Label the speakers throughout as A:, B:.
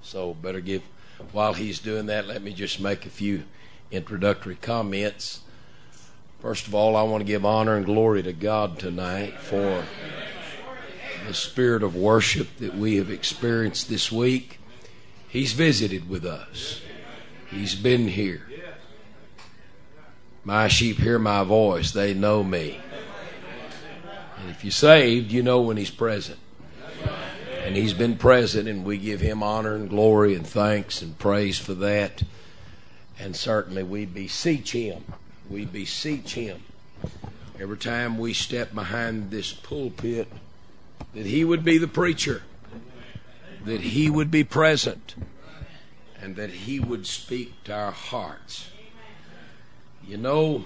A: So while he's doing that, let me just make a few introductory comments. First of all, I want to give honor and glory to God tonight for the spirit of worship that we have experienced this week. He's visited with us. He's been here. My sheep hear my voice. They know me. And if you're saved, you know when He's present. And He's been present, and we give Him honor and glory and thanks and praise for that. And certainly we beseech Him. We beseech Him every time we step behind this pulpit that He would be the preacher, that He would be present, and that He would speak to our hearts. You know,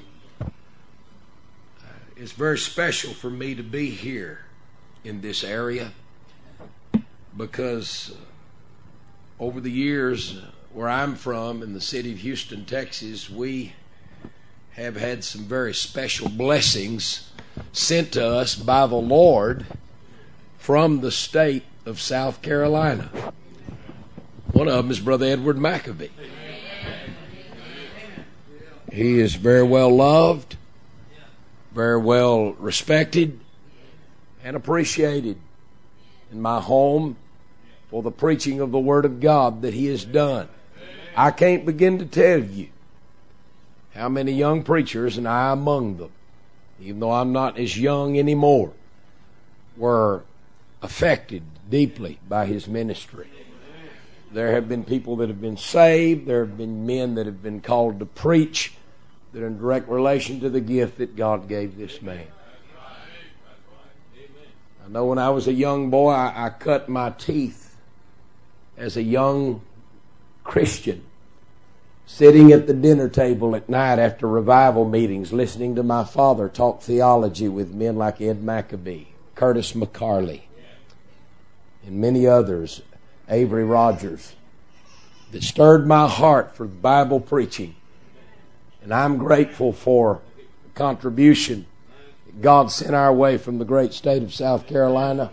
A: it's very special for me to be here in this area because over the years where I'm from in the city of Houston, Texas, we have had some very special blessings sent to us by the Lord from the state of South Carolina. One of them is Brother Edward McAbee. He is very well loved, very well respected, and appreciated in my home for the preaching of the Word of God that he has done. I can't begin to tell you how many young preachers, and I among them, even though I'm not as young anymore, were affected deeply by his ministry. There have been people that have been saved. There have been men that have been called to preach that are in direct relation to the gift that God gave this man. I know when I was a young boy, I cut my teeth as a young Christian, sitting at the dinner table at night after revival meetings, listening to my father talk theology with men like Ed McAbee, Curtis McCarley, and many others, Avery Rogers, that stirred my heart for Bible preaching. And I'm grateful for the contribution that God sent our way from the great state of South Carolina.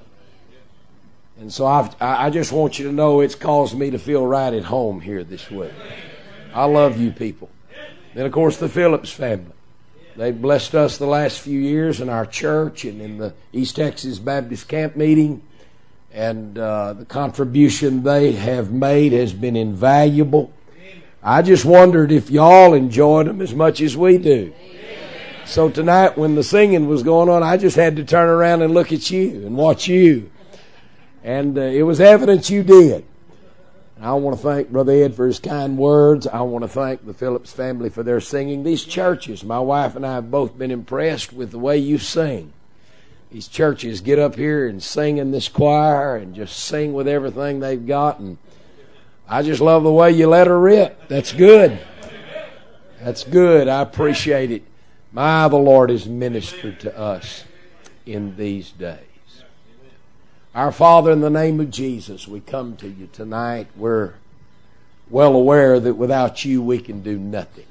A: And so I just want you to know it's caused me to feel right at home here this week. I love you people. Then, of course, the Phillips family. They've blessed us the last few years in our church and in the East Texas Baptist Camp meeting. And the contribution they have made has been invaluable. I just wondered if y'all enjoyed them as much as we do. So tonight when the singing was going on, I just had to turn around and look at you and watch you. And it was evident you did. I want to thank Brother Ed for his kind words. I want to thank the Phillips family for their singing. These churches, my wife and I have both been impressed with the way you sing. These churches get up here and sing in this choir and just sing with everything they've got. And I just love the way you let her rip. That's good. That's good. I appreciate it. The Lord has ministered to us in these days. Our Father, in the name of Jesus, we come to you tonight. We're well aware that without you we can do nothing.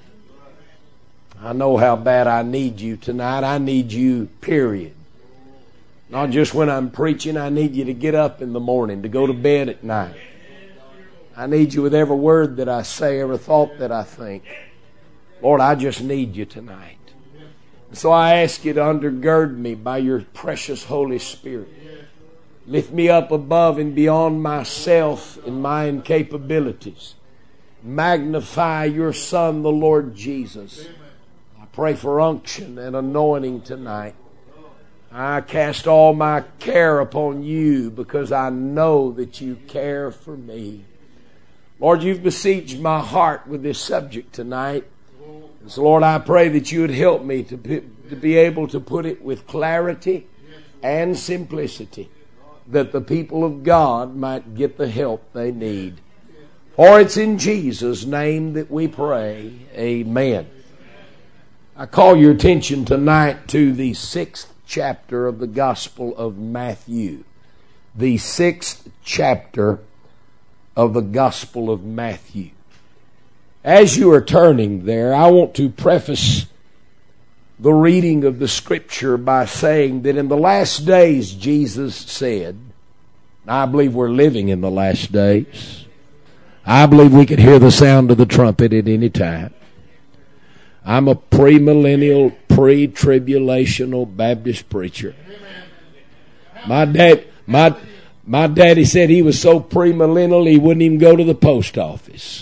A: I know how bad I need you tonight. I need you, period. Not just when I'm preaching. I need you to get up in the morning, to go to bed at night. I need you with every word that I say, every thought that I think. Lord, I just need you tonight. So I ask you to undergird me by your precious Holy Spirit. Lift me up above and beyond myself and my incapabilities. Magnify your Son, the Lord Jesus. I pray for unction and anointing tonight. I cast all my care upon you because I know that you care for me. Lord, you've besieged my heart with this subject tonight. And so, Lord, I pray that you would help me to be able to put it with clarity and simplicity, that the people of God might get the help they need. For it's in Jesus' name that we pray. Amen. I call your attention tonight to the 6th chapter of the Gospel of Matthew. The 6th chapter of the Gospel of Matthew. As you are turning there, I want to preface the reading of the Scripture by saying that in the last days, Jesus said, and I believe we're living in the last days, I believe we could hear the sound of the trumpet at any time. I'm a premillennial, pre-tribulational Baptist preacher. My daddy said he was so premillennial he wouldn't even go to the post office.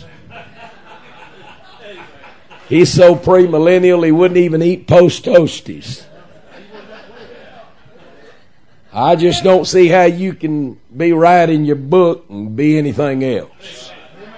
A: He's so premillennial he wouldn't even eat post toasties. I just don't see how you can be writing your book and be anything else.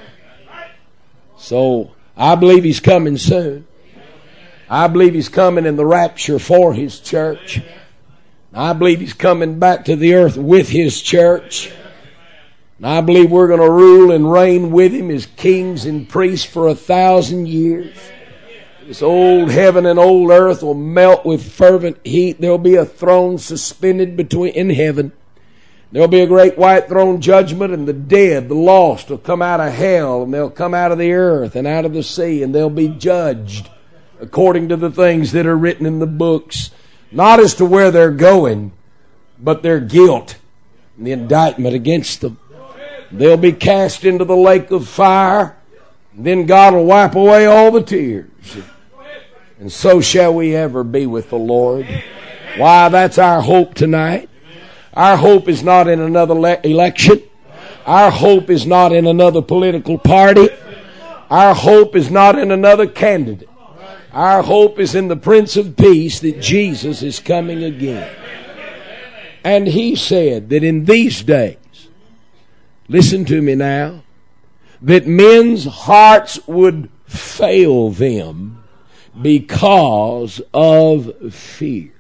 A: So I believe he's coming soon. I believe he's coming in the rapture for his church. I believe he's coming back to the earth with his church. And I believe we're going to rule and reign with him as kings and priests for 1,000 years. This old heaven and old earth will melt with fervent heat. There'll be a throne suspended in heaven. There'll be a great white throne judgment, and the dead, the lost, will come out of hell, and they'll come out of the earth and out of the sea, and they'll be judged according to the things that are written in the books. Not as to where they're going, but their guilt and the indictment against them. They'll be cast into the lake of fire. And then God will wipe away all the tears. And so shall we ever be with the Lord. Why, that's our hope tonight. Our hope is not in another election. Our hope is not in another political party. Our hope is not in another candidate. Our hope is in the Prince of Peace, that Jesus is coming again. And he said that in these days, listen to me now, that men's hearts would fail them because of fear.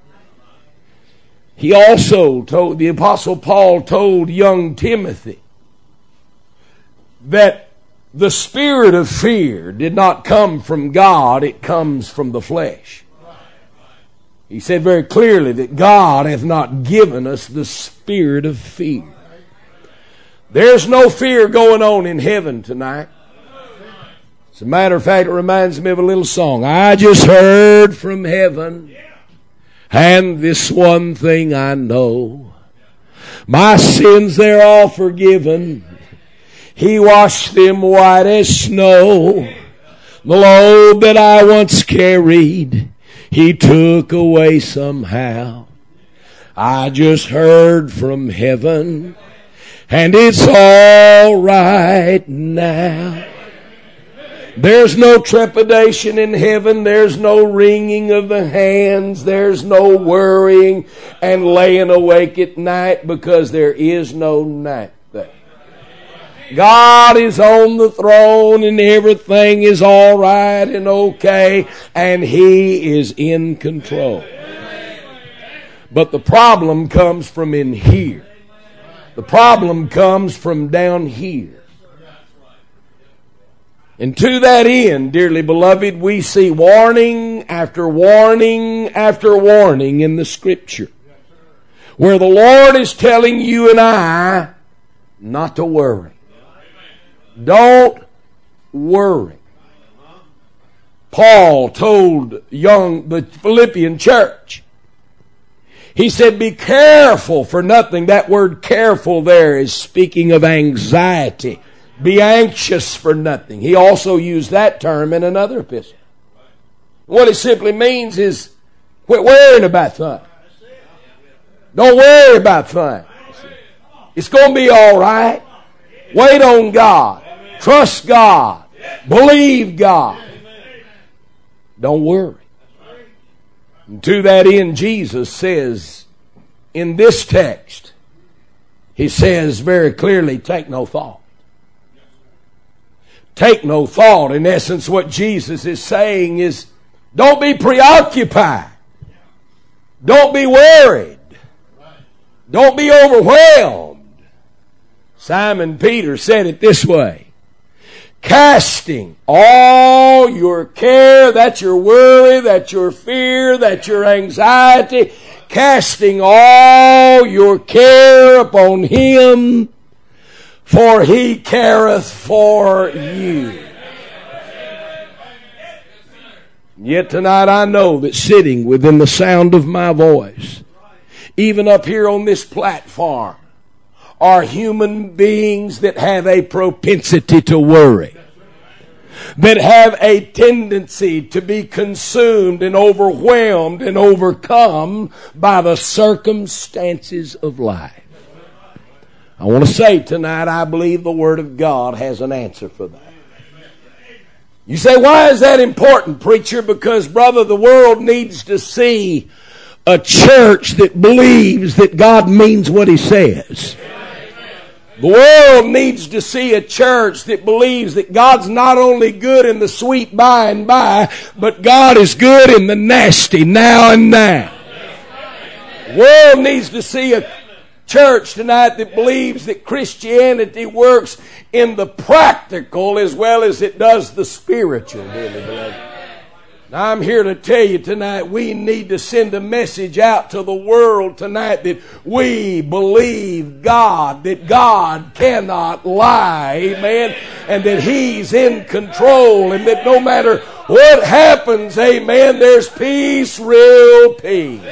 A: He also told, the Apostle Paul told young Timothy that the spirit of fear did not come from God, it comes from the flesh. He said very clearly that God hath not given us the spirit of fear. There's no fear going on in heaven tonight. As a matter of fact, it reminds me of a little song. I just heard from heaven, and this one thing I know, my sins they're all forgiven. He washed them white as snow. The load that I once carried, he took away somehow. I just heard from heaven, and it's all right now. There's no trepidation in heaven. There's no wringing of the hands. There's no worrying and laying awake at night, because there is no night there. God is on the throne and everything is all right and okay, and he is in control. But the problem comes from in here. The problem comes from down here. And to that end, dearly beloved, we see warning after warning after warning in the Scripture, where the Lord is telling you and I not to worry. Don't worry. Paul told the Philippian church, he said, be careful for nothing. That word careful there is speaking of anxiety. Be anxious for nothing. He also used that term in another epistle. What it simply means is quit worrying about things. Don't worry about things. It's going to be all right. Wait on God. Trust God. Believe God. Don't worry. And to that end, Jesus says in this text, he says very clearly, take no thought. Take no thought. In essence, what Jesus is saying is, don't be preoccupied. Don't be worried. Don't be overwhelmed. Simon Peter said it this way, casting all your care, that's your worry, that's your fear, that's your anxiety, casting all your care upon him, for he careth for you. Yet tonight I know that sitting within the sound of my voice, even up here on this platform, are human beings that have a propensity to worry, that have a tendency to be consumed and overwhelmed and overcome by the circumstances of life. I want to say tonight, I believe the Word of God has an answer for that. You say, why is that important, preacher? Because, brother, the world needs to see a church that believes that God means what He says. The world needs to see a church that believes that God's not only good in the sweet by and by, but God is good in the nasty now and now. The world needs to see a church tonight that believes that Christianity works in the practical as well as it does the spiritual, dearly beloved. Now, I'm here to tell you tonight, we need to send a message out to the world tonight that we believe God, that God cannot lie, amen, and that He's in control, and that no matter what happens, amen, there's peace, real peace.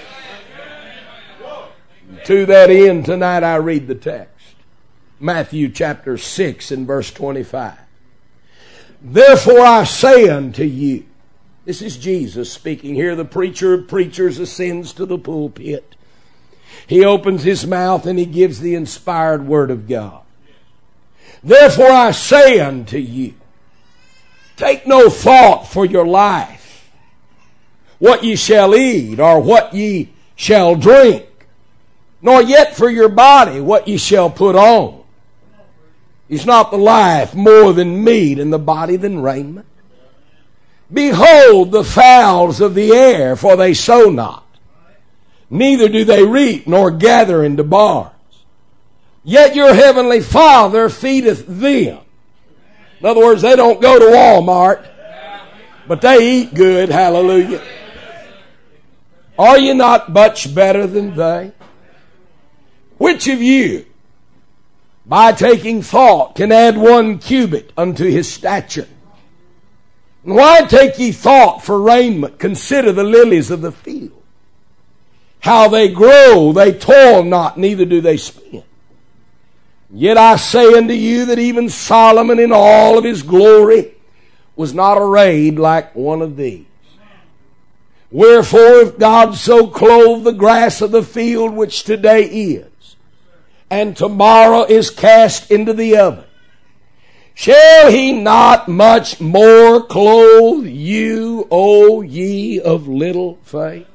A: To that end, tonight I read the text. Matthew chapter 6 and verse 25. Therefore I say unto you, this is Jesus speaking here. The preacher of preachers ascends to the pulpit. He opens his mouth and he gives the inspired word of God. Therefore I say unto you, take no thought for your life, what ye shall eat or what ye shall drink, nor yet for your body what ye shall put on. Is not the life more than meat and the body than raiment? Behold the fowls of the air, for they sow not, neither do they reap, nor gather into barns. Yet your heavenly Father feedeth them. In other words, they don't go to Walmart, but they eat good, hallelujah. Are you not much better than they? Which of you, by taking thought, can add 1 cubit unto his stature? And why take ye thought for raiment? Consider the lilies of the field, how they grow, they toil not, neither do they spin. Yet I say unto you that even Solomon in all of his glory was not arrayed like one of these. Wherefore, if God so clothe the grass of the field, which today is, and tomorrow is cast into the oven, shall He not much more clothe you, O ye of little faith?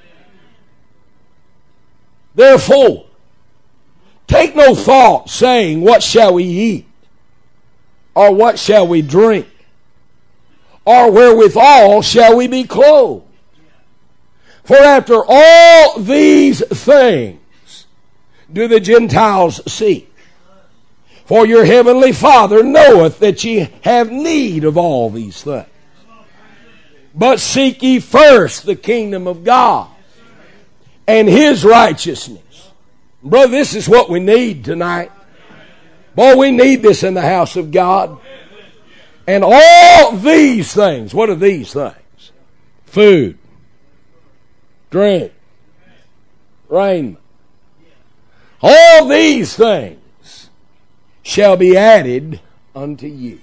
A: Therefore, take no thought, saying, what shall we eat? Or what shall we drink? Or wherewithal shall we be clothed? For after all these things do the Gentiles seek. For your heavenly Father knoweth that ye have need of all these things. But seek ye first the kingdom of God and His righteousness. Brother, this is what we need tonight. Boy, we need this in the house of God. And all these things, what are these things? Food, drink, raiment. All these things shall be added unto you.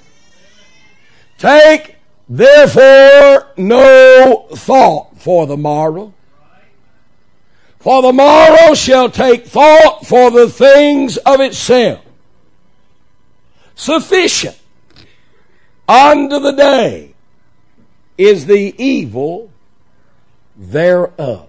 A: Take therefore no thought for the morrow, for the morrow shall take thought for the things of itself. Sufficient unto the day is the evil thereof.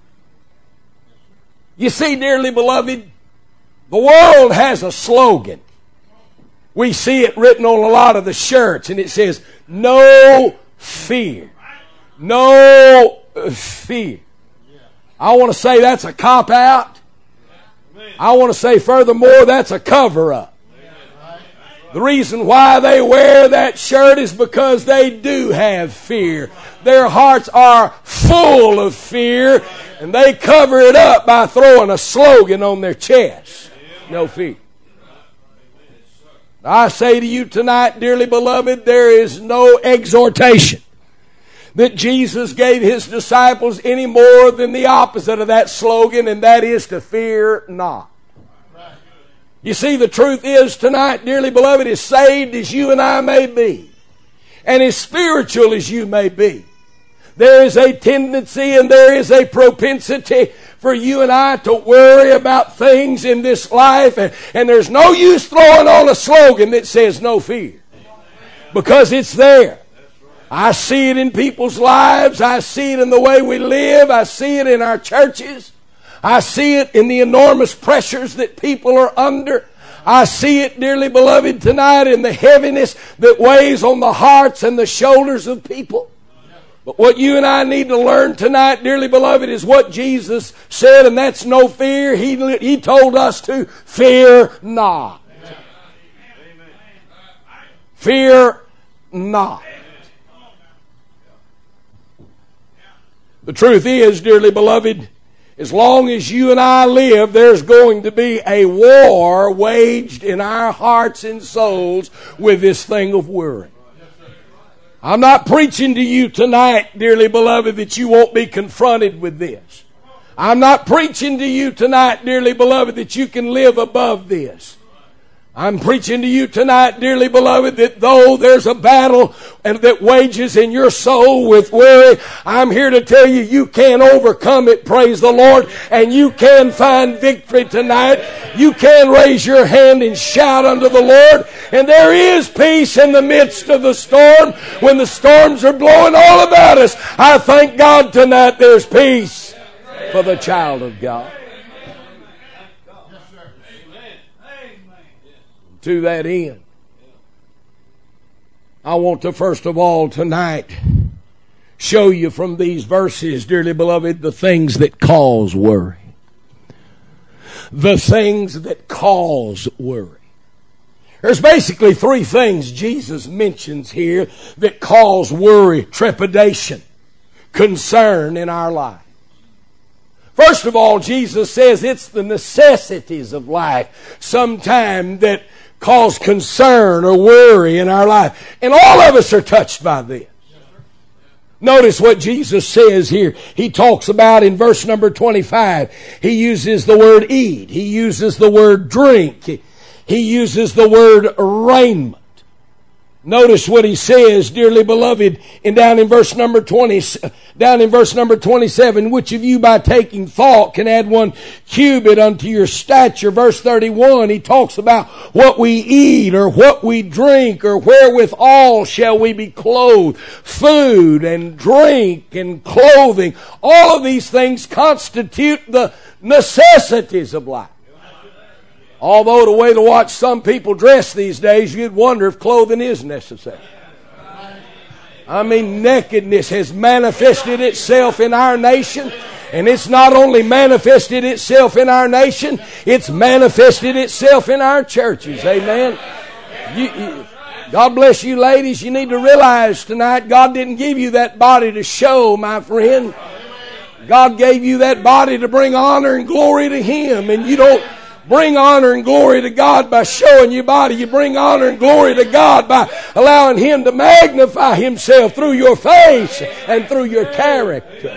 A: You see, dearly beloved, the world has a slogan. We see it written on a lot of the shirts, and it says, no fear. No fear. I want to say that's a cop-out. I want to say furthermore, that's a cover-up. The reason why they wear that shirt is because they do have fear. Their hearts are full of fear, and they cover it up by throwing a slogan on their chest. No fear. I say to you tonight, dearly beloved, there is no exhortation that Jesus gave His disciples any more than the opposite of that slogan, and that is to fear not. You see, the truth is tonight, dearly beloved, as saved as you and I may be, and as spiritual as you may be, there is a tendency and there is a propensity for you and I to worry about things in this life, and there's no use throwing on a slogan that says no fear, because it's there. I see it in people's lives. I see it in the way we live. I see it in our churches. I see it in the enormous pressures that people are under. I see it, dearly beloved, tonight in the heaviness that weighs on the hearts and the shoulders of people. But what you and I need to learn tonight, dearly beloved, is what Jesus said, and that's no fear. He told us to fear not. Fear not. The truth is, dearly beloved, as long as you and I live, there's going to be a war waged in our hearts and souls with this thing of worry. I'm not preaching to you tonight, dearly beloved, that you won't be confronted with this. I'm not preaching to you tonight, dearly beloved, that you can live above this. I'm preaching to you tonight, dearly beloved, that though there's a battle and that wages in your soul with worry, I'm here to tell you, you can overcome it, praise the Lord, and you can find victory tonight. You can raise your hand and shout unto the Lord, and there is peace in the midst of the storm. When the storms are blowing all about us, I thank God tonight there's peace for the child of God. To that end, I want to first of all tonight show you from these verses, dearly beloved, the things that cause worry. The things that cause worry. There's basically three things Jesus mentions here that cause worry, trepidation, concern in our life. First of all, Jesus says it's the necessities of life sometimes that cause concern or worry in our life. And all of us are touched by this. Notice what Jesus says here. He talks about in verse number 25. He uses the word eat. He uses the word drink. He uses the word raiment. Notice what he says, dearly beloved, down in verse number 27, which of you by taking thought can add 1 cubit unto your stature? Verse 31, he talks about what we eat or what we drink or wherewithal shall we be clothed. Food and drink and clothing, all of these things constitute the necessities of life. Although the way to watch some people dress these days, you'd wonder if clothing is necessary. I mean, nakedness has manifested itself in our nation. And it's not only manifested itself in our nation, it's manifested itself in our churches. Amen. God bless you ladies. You need to realize tonight, God didn't give you that body to show, my friend. God gave you that body to bring honor and glory to Him. And you don't bring honor and glory to God by showing your body. You bring honor and glory to God by allowing Him to magnify Himself through your face and through your character.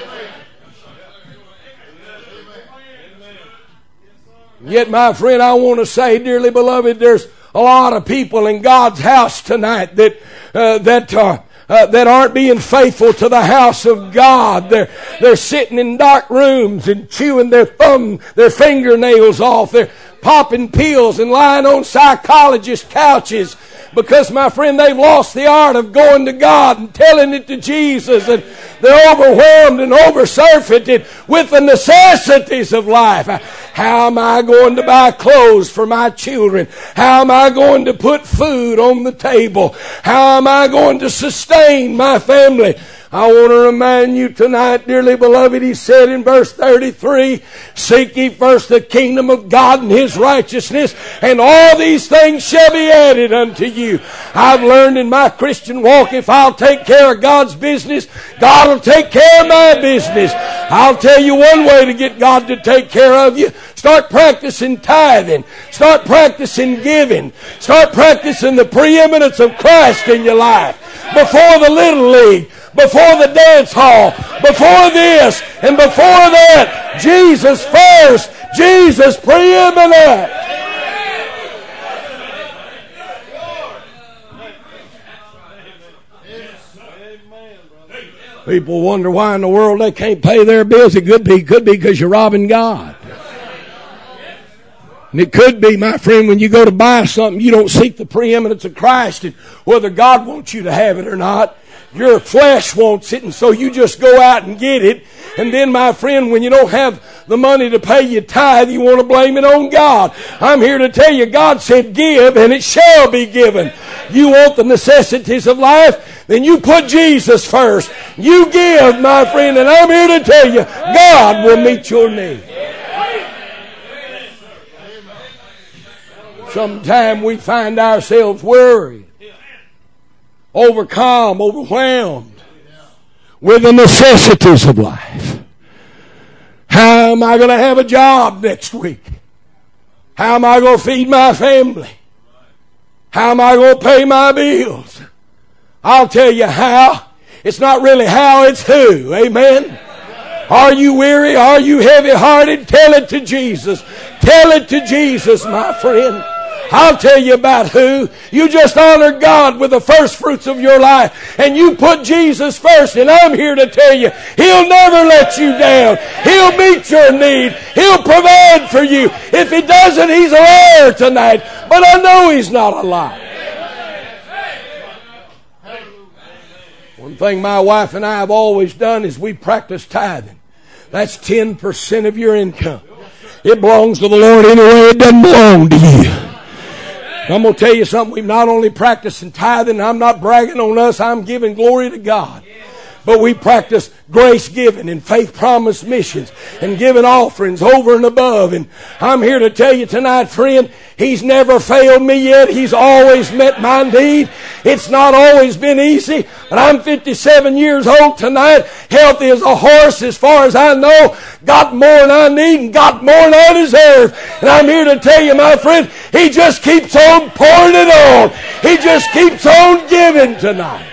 A: Yet, my friend, I want to say, dearly beloved, there's a lot of people in God's house tonight that aren't being faithful to the house of God. They're sitting in dark rooms and chewing their fingernails off. They're popping pills and lying on psychologist couches because, my friend, they've lost the art of going to God and telling it to Jesus, and they're overwhelmed and oversurfeited with the necessities of life. How am I going to buy clothes for my children? How am I going to put food on the table? How am I going to sustain my family? I want to remind you tonight, dearly beloved, He said in verse 33, seek ye first the kingdom of God and His righteousness, and all these things shall be added unto you. I've learned in my Christian walk, if I'll take care of God's business, God will take care of my business. I'll tell you one way to get God to take care of you. Start practicing tithing. Start practicing giving. Start practicing the preeminence of Christ in your life. Before the Little League, before the dance hall, before this and before that, Jesus first, Jesus preeminent. People wonder why in the world they can't pay their bills. It could be because you're robbing God. And it could be, my friend, when you go to buy something, you don't seek the preeminence of Christ and whether God wants you to have it or not. Your flesh wants it, and so you just go out and get it. And then, my friend, when you don't have the money to pay your tithe, you want to blame it on God. I'm here to tell you, God said, give, and it shall be given. You want the necessities of life? Then you put Jesus first. You give, my friend, and I'm here to tell you, God will meet your need. Sometimes we find ourselves worried, overcome, overwhelmed with the necessities of life. How am I going to have a job next week? How am I going to feed my family? How am I going to pay my bills? I'll tell you how. It's not really how, it's who. Amen. Are you weary? Are you heavy-hearted? Tell it to Jesus. Tell it to Jesus, my friend. I'll tell you about who. You just honor God with the first fruits of your life. And you put Jesus first. And I'm here to tell you, He'll never let you down. He'll meet your need. He'll provide for you. If He doesn't, He's a liar tonight. But I know He's not a liar. One thing my wife and I have always done is we practice tithing. That's 10% of your income. It belongs to the Lord anyway. It doesn't belong to you. I'm going to tell you something. We've not only practiced tithing, I'm not bragging on us, I'm giving glory to God. But we practice grace giving and faith promise missions and giving offerings over and above. And I'm here to tell you tonight, friend, He's never failed me yet. He's always met my need. It's not always been easy, but I'm 57 years old tonight, healthy as a horse as far as I know, got more than I need and got more than I deserve. And I'm here to tell you, my friend, He just keeps on pouring it on. He just keeps on giving tonight.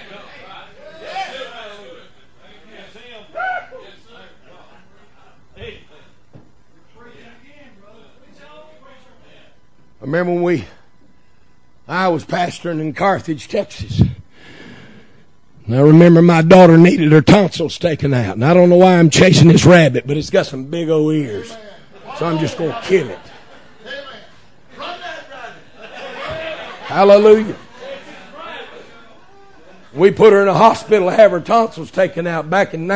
A: I remember when I was pastoring in Carthage, Texas. And I remember my daughter needed her tonsils taken out. And I don't know why I'm chasing this rabbit, but it's got some big old ears. So I'm just going to kill it. Hallelujah. We put her in a hospital to have her tonsils taken out back in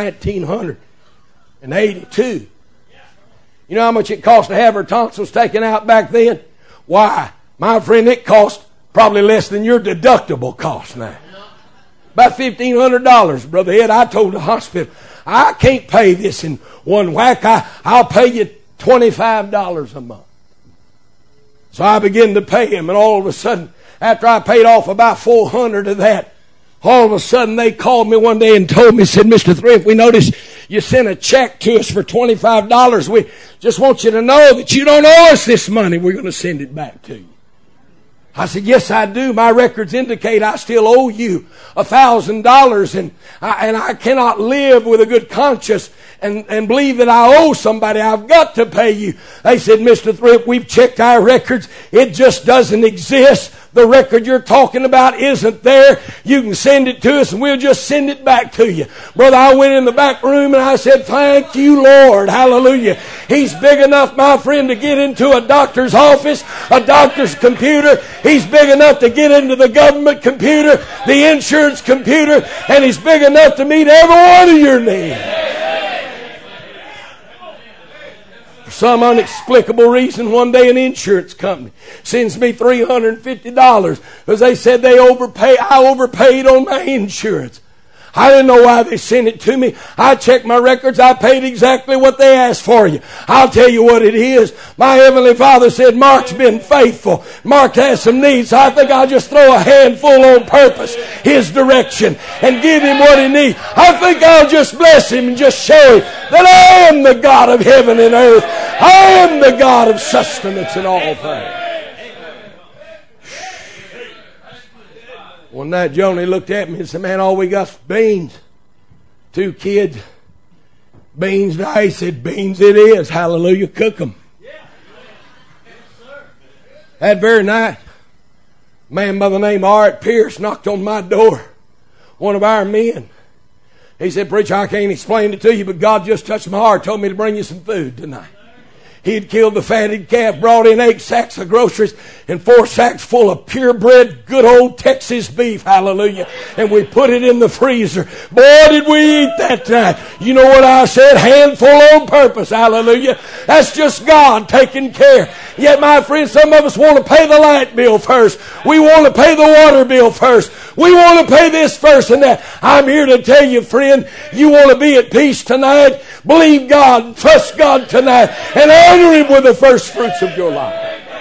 A: 1982. You know how much it cost to have her tonsils taken out back then? Why, my friend, it cost probably less than your deductible cost now. About $1,500, Brother Ed. I told the hospital, I can't pay this in one whack. I'll pay you $25 a month. So I began to pay him, and all of a sudden, after I paid off about $400 of that, all of a sudden they called me one day and told me, said, Mr. Thrift, we noticed you sent a check to us for $25. We just want you to know that you don't owe us this money. We're going to send it back to you. I said, yes, I do. My records indicate I still owe you $1,000, and I cannot live with a good conscience and believe that I owe somebody. I've got to pay you. They said, Mr. Thrift, we've checked our records. It just doesn't exist. The record you're talking about isn't there. You can send it to us and we'll just send it back to you. Brother, I went in the back room and I said, thank you, Lord. Hallelujah. He's big enough, my friend, to get into a doctor's office, a doctor's computer. He's big enough to get into the government computer, the insurance computer, and He's big enough to meet every one of your needs. For some inexplicable reason, one day an insurance company sends me $350 because they said I overpaid on my insurance. I didn't know why they sent it to me. I checked my records. I paid exactly what they asked for you. I'll tell you what it is. My Heavenly Father said, Mark's been faithful. Mark has some needs. So I think I'll just throw a handful on purpose His direction and give him what he needs. I think I'll just bless him and just show him that I am the God of heaven and earth. I am the God of sustenance in all things. One night, Joni looked at me and said, man, all we got's beans. 2 kids. Beans. I said, beans it is. Hallelujah. Cook them. That very night, a man by the name of Art Pierce knocked on my door. One of our men. He said, "Preacher, I can't explain it to you, but God just touched my heart, told me to bring you some food tonight." He had killed the fatted calf, brought in 8 sacks of groceries and 4 sacks full of purebred, good old Texas beef. Hallelujah. And we put it in the freezer. Boy, did we eat that night. You know what I said? Handful on purpose. Hallelujah. That's just God taking care. Yet, my friends, some of us want to pay the light bill first. We want to pay the water bill first. We want to pay this first and that. I'm here to tell you, friend, you want to be at peace tonight? Believe God, trust God tonight, and honor Him with the first fruits of your life.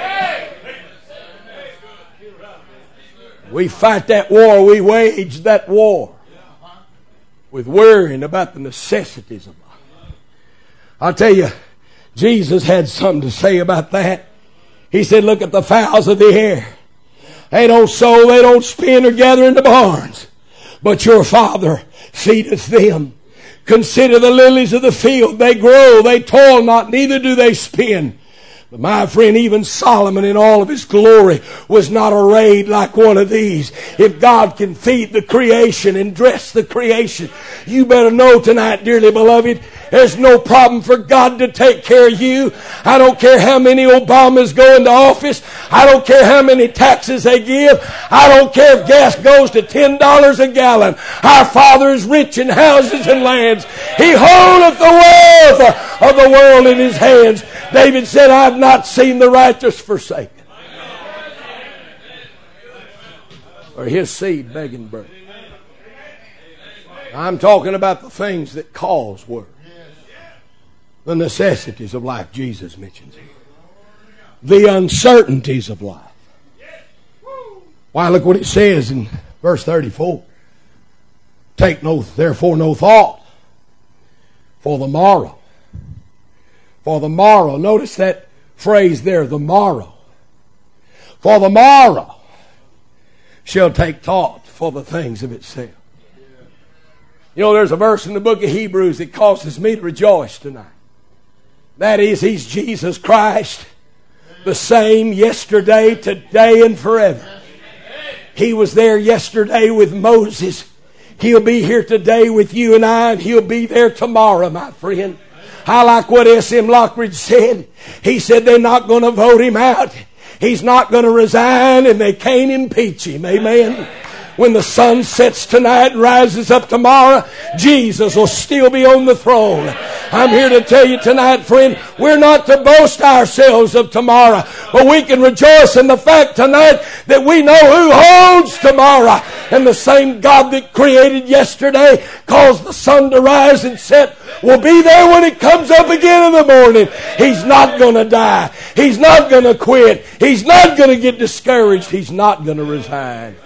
A: We fight that war. We wage that war with worrying about the necessities of life. I'll tell you, Jesus had something to say about that. He said, "Look at the fowls of the air. They don't sow, they don't spin or gather in the barns, but your Father feedeth them. Consider the lilies of the field. They grow, they toil not, neither do they spin. But my friend, even Solomon in all of his glory was not arrayed like one of these." If God can feed the creation and dress the creation, you better know tonight, dearly beloved, there's no problem for God to take care of you. I don't care how many Obamas go into office. I don't care how many taxes they give. I don't care if gas goes to $10 a gallon. Our Father is rich in houses and lands. He holdeth the wealth of the world in His hands. David said, "I've not seen the righteous forsaken, or his seed begging bread." I'm talking about the things that cause worry. The necessities of life Jesus mentions here. The uncertainties of life. Why, look what it says in verse 34. "Take therefore no thought for the morrow." For the morrow. Notice that phrase there, the morrow. "For the morrow shall take thought for the things of itself." You know, there's a verse in the book of Hebrews that causes me to rejoice tonight. That is, He's Jesus Christ, the same yesterday, today, and forever. He was there yesterday with Moses. He'll be here today with you and I, and He'll be there tomorrow, my friend. I like what S.M. Lockridge said. He said they're not going to vote Him out. He's not going to resign, and they can't impeach Him. Amen. When the sun sets tonight and rises up tomorrow, Jesus will still be on the throne. I'm here to tell you tonight, friend, we're not to boast ourselves of tomorrow, but we can rejoice in the fact tonight that we know who holds tomorrow. And the same God that created yesterday, caused the sun to rise and set, will be there when it comes up again in the morning. He's not going to die. He's not going to quit. He's not going to get discouraged. He's not going to resign.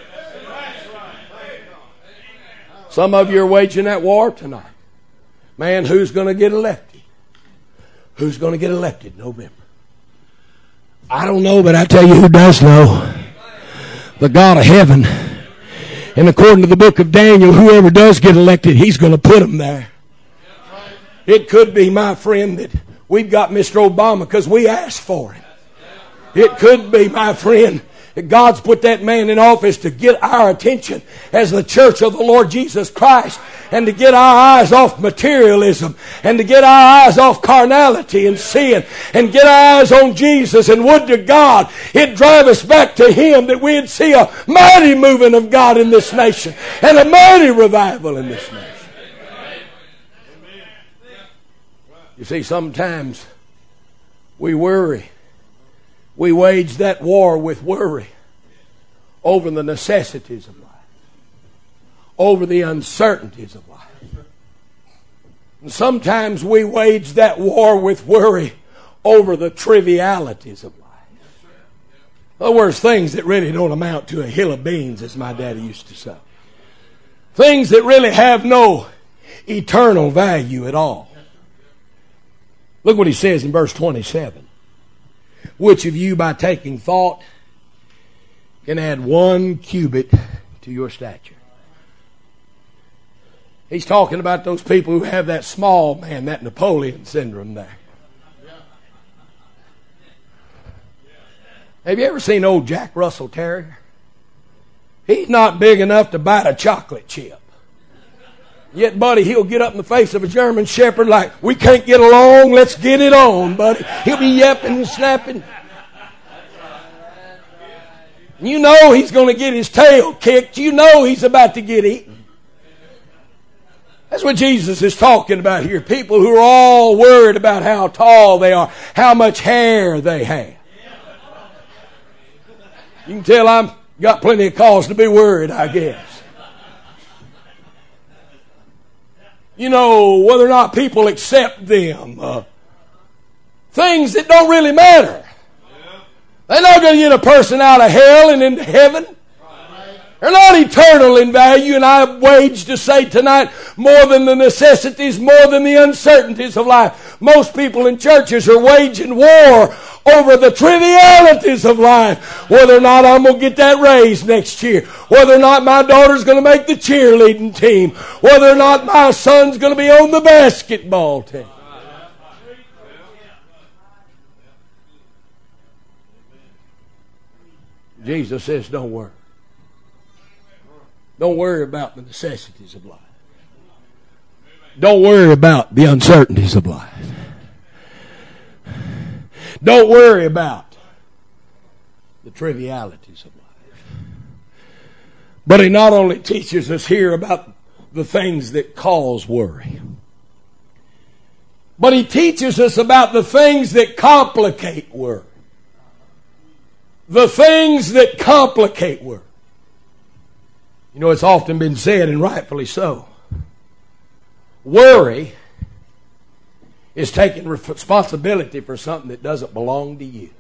A: Some of you are waging that war tonight. Man, who's going to get elected? Who's going to get elected in November? I don't know, but I tell you who does know. The God of heaven. And according to the book of Daniel, whoever does get elected, He's going to put them there. It could be, my friend, that we've got Mr. Obama because we asked for him. It could be, my friend, that God's put that man in office to get our attention as the church of the Lord Jesus Christ, and to get our eyes off materialism, and to get our eyes off carnality and sin, and get our eyes on Jesus. And would to God it drive us back to Him, that we'd see a mighty moving of God in this nation and a mighty revival in this nation. You see, sometimes we worry. We wage that war with worry over the necessities of life, over the uncertainties of life. And sometimes we wage that war with worry over the trivialities of life. In other words, things that really don't amount to a hill of beans, as my daddy used to say. Things that really have no eternal value at all. Look what he says in verse 27. Which of you, by taking thought, can add 1 cubit to your stature? He's talking about those people who have that small man, that Napoleon syndrome there. Have you ever seen old Jack Russell Terrier? He's not big enough to bite a chocolate chip. Yet, buddy, he'll get up in the face of a German Shepherd like, we can't get along, let's get it on, buddy. He'll be yapping and snapping. You know he's going to get his tail kicked. You know he's about to get eaten. That's what Jesus is talking about here. People who are all worried about how tall they are, how much hair they have. You can tell I've got plenty of cause to be worried, I guess. You know, whether or not people accept them. Things that don't really matter. They're not going to get a person out of hell and into heaven. They're not eternal in value, and I wage to say tonight, more than the necessities, more than the uncertainties of life. Most people in churches are waging war over the trivialities of life. Whether or not I'm going to get that raise next year. Whether or not my daughter's going to make the cheerleading team. Whether or not my son's going to be on the basketball team. Jesus says, don't worry. Don't worry about the necessities of life. Don't worry about the uncertainties of life. Don't worry about the trivialities of life. But he not only teaches us here about the things that cause worry, but he teaches us about the things that complicate worry. The things that complicate worry. You know, it's often been said, and rightfully so, worry is taking responsibility for something that doesn't belong to you.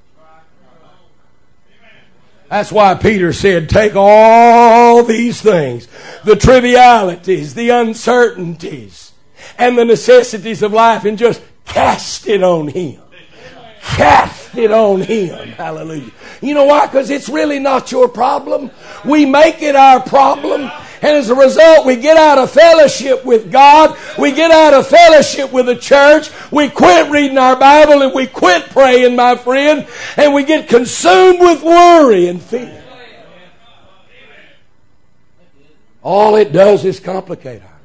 A: That's why Peter said, take all these things, the trivialities, the uncertainties, and the necessities of life, and just cast it on Him. Cast it on Him. Hallelujah. You know why? Because it's really not your problem. We make it our problem. And as a result, we get out of fellowship with God. We get out of fellowship with the church. We quit reading our Bible and we quit praying, my friend. And we get consumed with worry and fear. All it does is complicate our lives.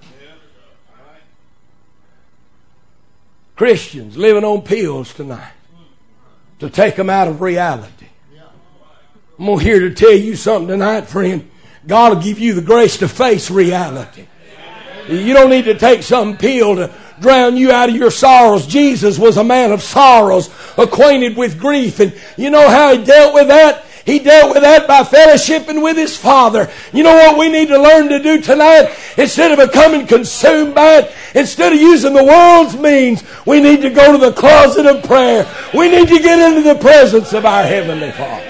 A: Christians living on pills tonight to take them out of reality. I'm here to tell you something tonight, friend. God will give you the grace to face reality. You don't need to take some pill to drown you out of your sorrows. Jesus was a man of sorrows, acquainted with grief. And you know how He dealt with that? He dealt with that by fellowshipping with His Father. You know what we need to learn to do tonight? Instead of becoming consumed by it, instead of using the world's means, we need to go to the closet of prayer. We need to get into the presence of our Heavenly Father.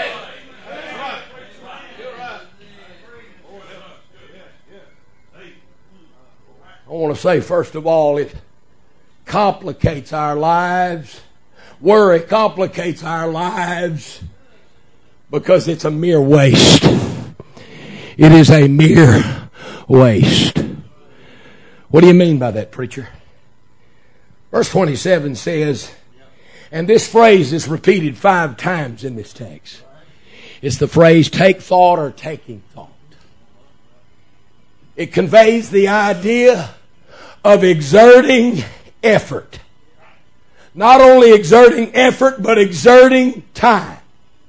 A: I want to say, first of all, it complicates our lives. Worry complicates our lives because it's a mere waste. It is a mere waste. What do you mean by that, preacher? Verse 27 says, and this phrase is repeated 5 times in this text. It's the phrase, take thought or taking thought. It conveys the idea of exerting effort. Not only exerting effort, but exerting time.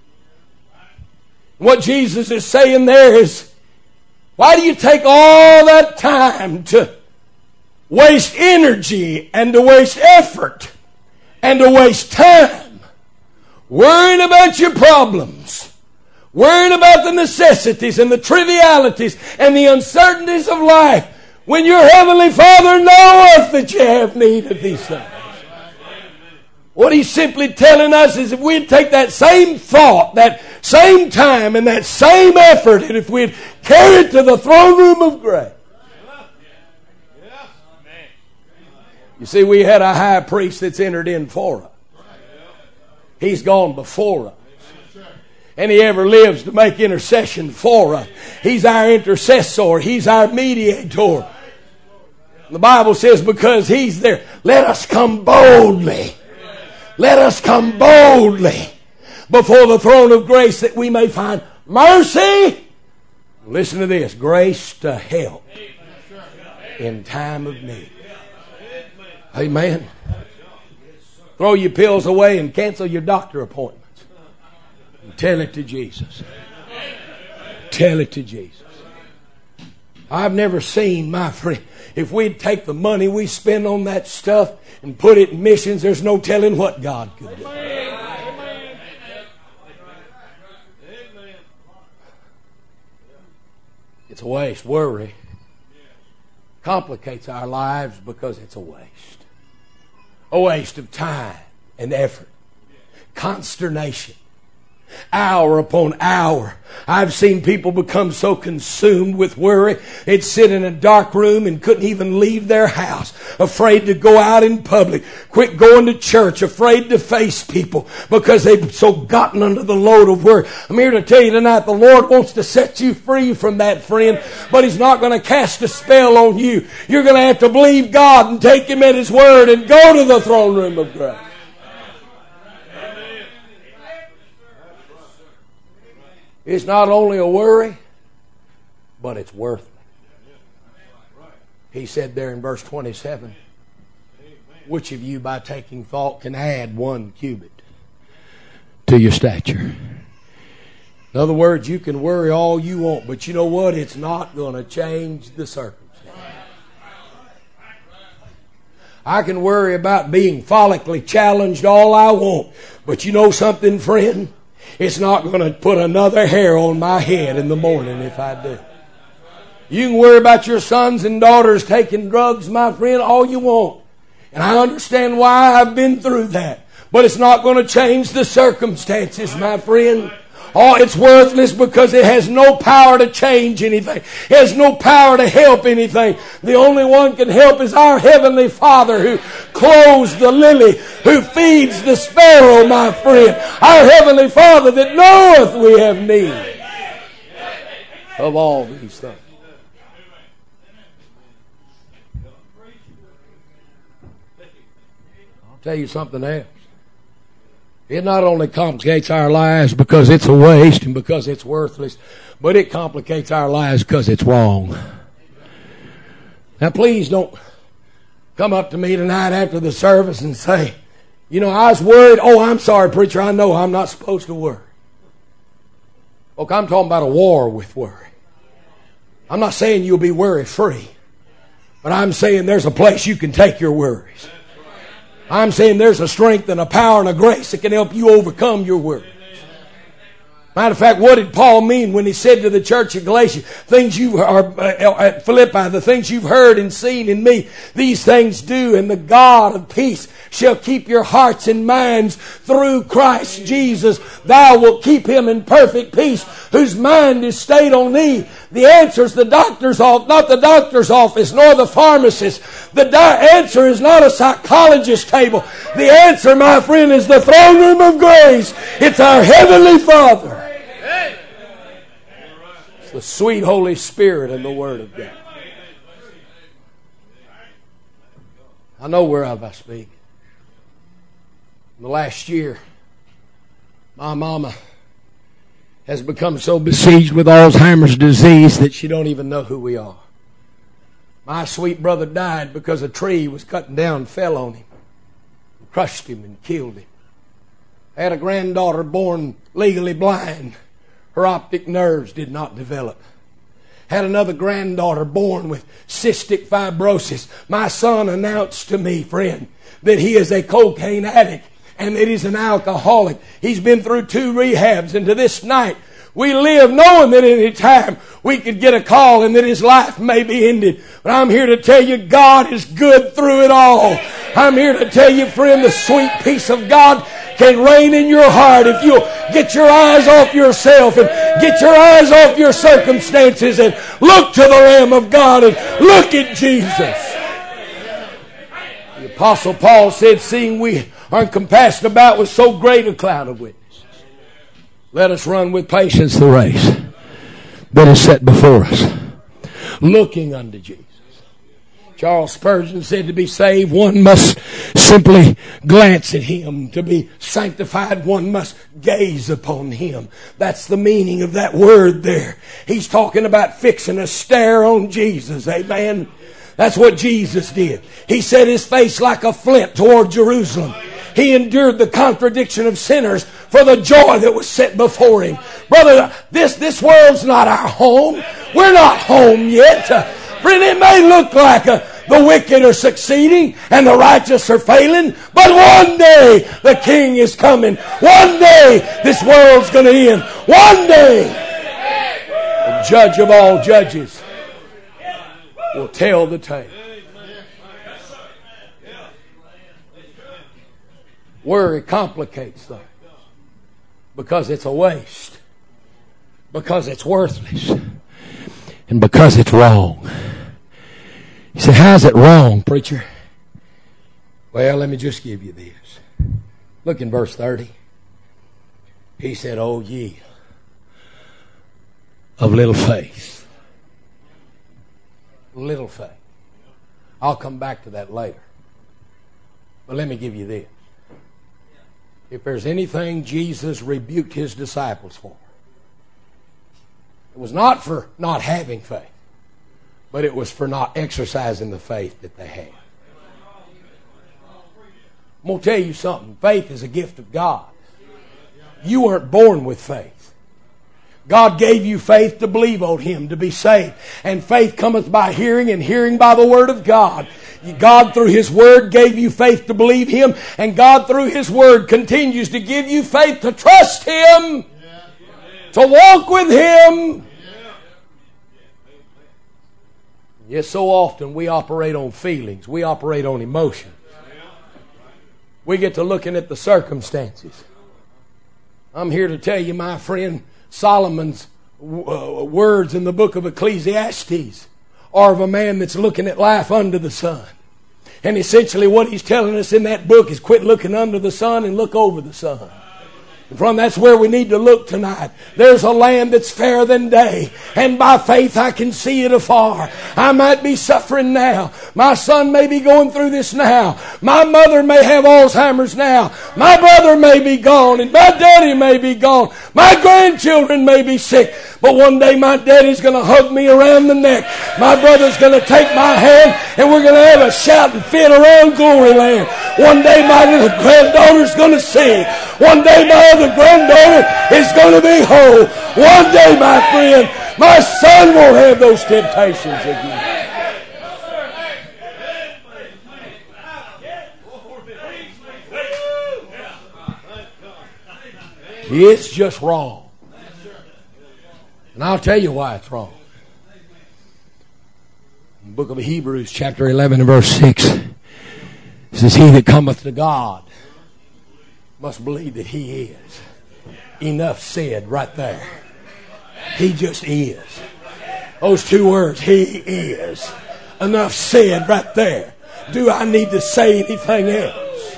A: What Jesus is saying there is, why do you take all that time to waste energy and to waste effort and to waste time worrying about your problems, worrying about the necessities and the trivialities and the uncertainties of life, when your Heavenly Father knoweth that you have need of these things? What He's simply telling us is if we'd take that same thought, that same time, and that same effort, and if we'd carry it to the throne room of grace. You see, we had a high priest that's entered in for us. He's gone before us. And He ever lives to make intercession for us. He's our intercessor. He's our mediator. The Bible says because He's there, let us come boldly. Let us come boldly before the throne of grace that we may find mercy. Listen to this. Grace to help in time of need. Amen. Throw your pills away and cancel your doctor appointments. And tell it to Jesus. Tell it to Jesus. I've never seen, my friend, if we'd take the money we spend on that stuff and put it in missions, there's no telling what God could do. It's a waste. Worry complicates our lives because it's a waste. A waste of time and effort. Consternation. Hour upon hour. I've seen people become so consumed with worry, they'd sit in a dark room and couldn't even leave their house, afraid to go out in public, quit going to church, afraid to face people because they've so gotten under the load of worry. I'm here to tell you tonight, the Lord wants to set you free from that, friend, but He's not going to cast a spell on you. You're going to have to believe God and take Him at His word and go to the throne room of grace. It's not only a worry, but it's worthless. He said there in verse 27, which of you by taking thought can add 1 cubit to your stature? In other words, you can worry all you want, but you know what? It's not going to change the circumstance. I can worry about being follically challenged all I want, but you know something, friend? It's not going to put another hair on my head in the morning if I do. You can worry about your sons and daughters taking drugs, my friend, all you want. And I understand why I've been through that. But it's not going to change the circumstances, my friend. Oh, it's worthless because it has no power to change anything. It has no power to help anything. The only one can help is our Heavenly Father who clothes the lily, who feeds the sparrow, my friend. Our Heavenly Father that knoweth we have need of all these things. I'll tell you something else. It not only complicates our lives because it's a waste and because it's worthless, but it complicates our lives because it's wrong. Now please don't come up to me tonight after the service and say, you know, I was worried. Oh, I'm sorry, preacher. I know I'm not supposed to worry. Look, I'm talking about a war with worry. I'm not saying you'll be worry free, but I'm saying there's a place you can take your worries. I'm saying there's a strength and a power and a grace that can help you overcome your worries. Matter of fact, what did Paul mean when he said to the church at Galatia, at Philippi, the things you've heard and seen in me, these things do, and the God of peace shall keep your hearts and minds through Christ Jesus. Thou wilt keep him in perfect peace, whose mind is stayed on thee. The answer is the doctor's office, not the doctor's office, nor the pharmacist. The answer is not a psychologist's table. The answer, my friend, is the throne room of grace. It's our Heavenly Father. It's the sweet Holy Spirit and the Word of God. I know whereof I speak. In the last year, my mama has become so besieged with Alzheimer's disease that she don't even know who we are. My sweet brother died because a tree was cutting down, fell on him, crushed him and killed him. I had a granddaughter born legally blind. Her optic nerves did not develop. Had another granddaughter born with cystic fibrosis. My son announced to me, friend, that he is a cocaine addict and that he's an alcoholic. He's been through 2 rehabs, and to this night we live knowing that at any time we could get a call and that his life may be ended. But I'm here to tell you God is good through it all. I'm here to tell you, friend, the sweet peace of God can reign in your heart if you'll get your eyes off yourself and get your eyes off your circumstances and look to the Lamb of God and look at Jesus. The Apostle Paul said, seeing we are compassed about with so great a cloud of witnesses, let us run with patience the race that is set before us, looking unto Jesus. Charles Spurgeon said to be saved, one must simply glance at Him. To be sanctified, one must gaze upon Him. That's the meaning of that word there. He's talking about fixing a stare on Jesus. Amen. That's what Jesus did. He set His face like a flint toward Jerusalem. He endured the contradiction of sinners for the joy that was set before Him. Brother, this world's not our home. We're not home yet. Friend, it may look like the wicked are succeeding and the righteous are failing, but one day the King is coming. One day this world's going to end. One day the Judge of all judges will tell the tale. Worry complicates things because it's a waste, because it's worthless, and because it's wrong. You say, how's it wrong, preacher? Well, let me just give you this. Look in verse 30. He said, "O ye of little faith." Little faith. I'll come back to that later. But let me give you this. If there's anything Jesus rebuked His disciples for, it was not for not having faith, but it was for not exercising the faith that they had. I'm going to tell you something. Faith is a gift of God. You weren't born with faith. God gave you faith to believe on Him, to be saved. And faith cometh by hearing, and hearing by the Word of God. God through His Word gave you faith to believe Him, and God through His Word continues to give you faith to trust Him, to walk with Him. Yes, so often we operate on feelings. We operate on emotions. We get to looking at the circumstances. I'm here to tell you, my friend, Solomon's words in the book of Ecclesiastes are of a man that's looking at life under the sun. And essentially what he's telling us in that book is quit looking under the sun and look over the sun. And from that's where we need to look tonight. There's a land that's fairer than day, and by faith I can see it afar. I might be suffering now. My son may be going through this now. My mother may have Alzheimer's now. My brother may be gone, and my daddy may be gone. My grandchildren may be sick. But one day my daddy's going to hug me around the neck. My brother's going to take my hand, and we're going to have a shouting fit around Glory Land. One day my little granddaughter's going to sing. One day my other granddaughter is going to be whole. One day, my friend, my son won't have those temptations again. It's just wrong. And I'll tell you why it's wrong. In the book of Hebrews, chapter 11 and verse 6, it says, "He that cometh to God must believe that He is." Enough said right there. He just is. Those two words, He is. Enough said right there. Do I need to say anything else?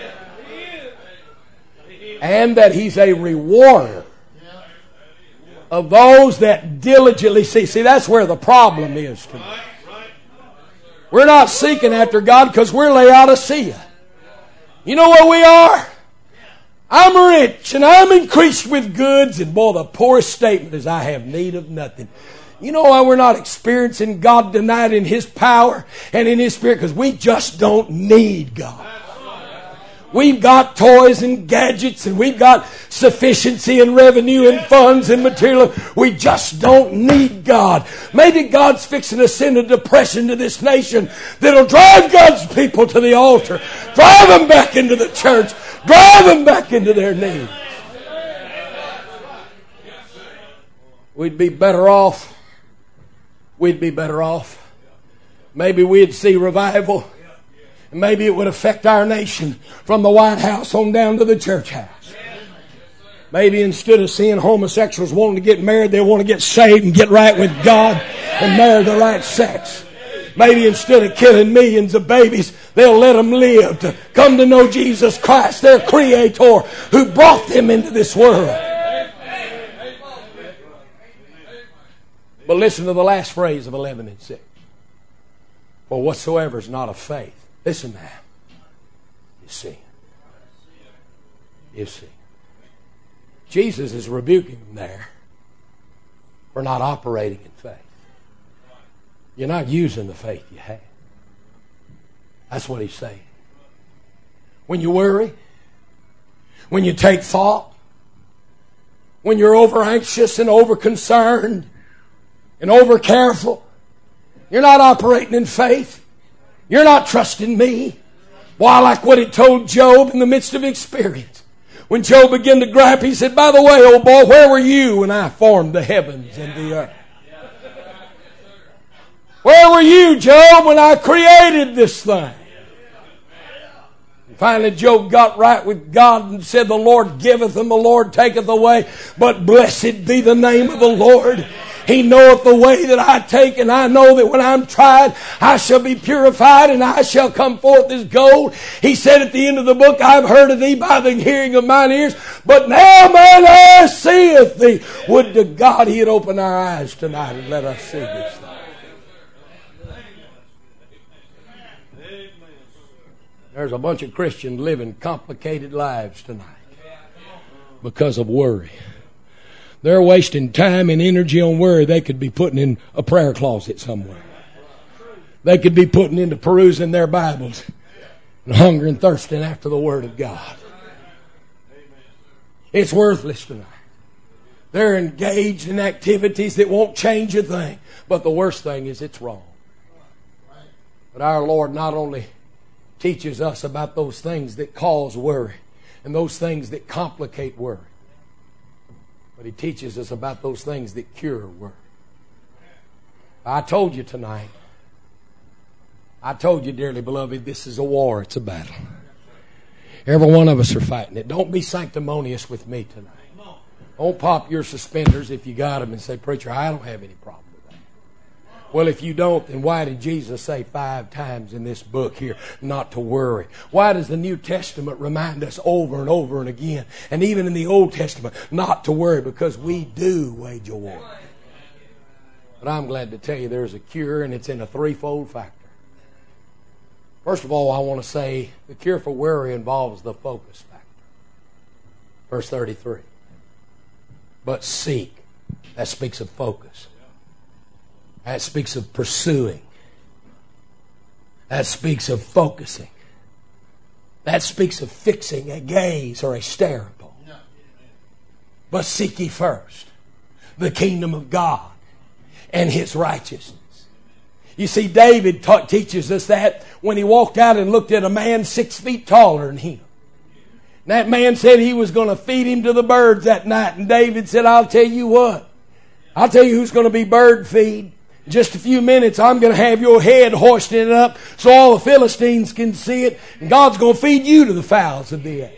A: And that He's a rewarder of those that diligently seek. See, that's where the problem is tonight. We're not seeking after God because we're Laodicea. You know what we are? I'm rich and I'm increased with goods, and boy, the poorest statement is I have need of nothing. You know why we're not experiencing God tonight in His power and in His Spirit? Because we just don't need God. We've got toys and gadgets, and we've got sufficiency and revenue and funds and material. We just don't need God. Maybe God's fixing to send a depression to this nation that'll drive God's people to the altar, drive them back into the church, drive them back into their knees. We'd be better off. We'd be better off. Maybe we'd see revival. And maybe it would affect our nation from the White House on down to the church house. Maybe instead of seeing homosexuals wanting to get married, they want to get saved and get right with God and marry the right sex. Maybe instead of killing millions of babies, they'll let them live to come to know Jesus Christ, their Creator, who brought them into this world. But listen to the last phrase of 11 and 6. For whatsoever is not of faith. Listen now. You see. You see. Jesus is rebuking them there for not operating in faith. You're not using the faith you have. That's what he's saying. When you worry, when you take thought, when you're over anxious and over concerned and over careful, you're not operating in faith. You're not trusting me. Why, like what it told Job in the midst of experience. When Job began to gripe, he said, by the way, old boy, where were you when I formed the heavens and the earth? Where were you, Job, when I created this thing? And finally, Job got right with God and said, the Lord giveth and the Lord taketh away, but blessed be the name of the Lord. He knoweth the way that I take, and I know that when I'm tried, I shall be purified, and I shall come forth as gold. He said at the end of the book, I've heard of thee by the hearing of mine ears, but now mine eye seeth thee. Would to God he had opened our eyes tonight and let us see this thing. There's a bunch of Christians living complicated lives tonight because of worry. They're wasting time and energy on worry they could be putting in a prayer closet somewhere. They could be putting into perusing their Bibles and hunger and thirsting after the Word of God. It's worthless tonight. They're engaged in activities that won't change a thing. But the worst thing is it's wrong. But our Lord not only teaches us about those things that cause worry and those things that complicate worry, but He teaches us about those things that cure worry. I told you tonight, I told you, dearly beloved, this is a war. It's a battle. Every one of us are fighting it. Don't be sanctimonious with me tonight. Don't pop your suspenders if you got them and say, preacher, I don't have any problem with that. Well, if you don't, then why did Jesus say 5 times in this book here not to worry? Why does the New Testament remind us over and over and again, and even in the Old Testament, not to worry? Because we do wage a war. But I'm glad to tell you there's a cure, and it's in a threefold factor. First of all, I want to say the cure for worry involves the focus factor. Verse 33. But seek. That speaks of focus. That speaks of pursuing. That speaks of focusing. That speaks of fixing a gaze or a stare upon. But seek ye first the kingdom of God and His righteousness. You see, David teaches us that when he walked out and looked at a man 6 feet taller than him. And that man said he was going to feed him to the birds that night. And David said, I'll tell you what. I'll tell you who's going to be bird feed. In just a few minutes, I'm going to have your head hoisted up so all the Philistines can see it. And God's going to feed you to the fowls of the air.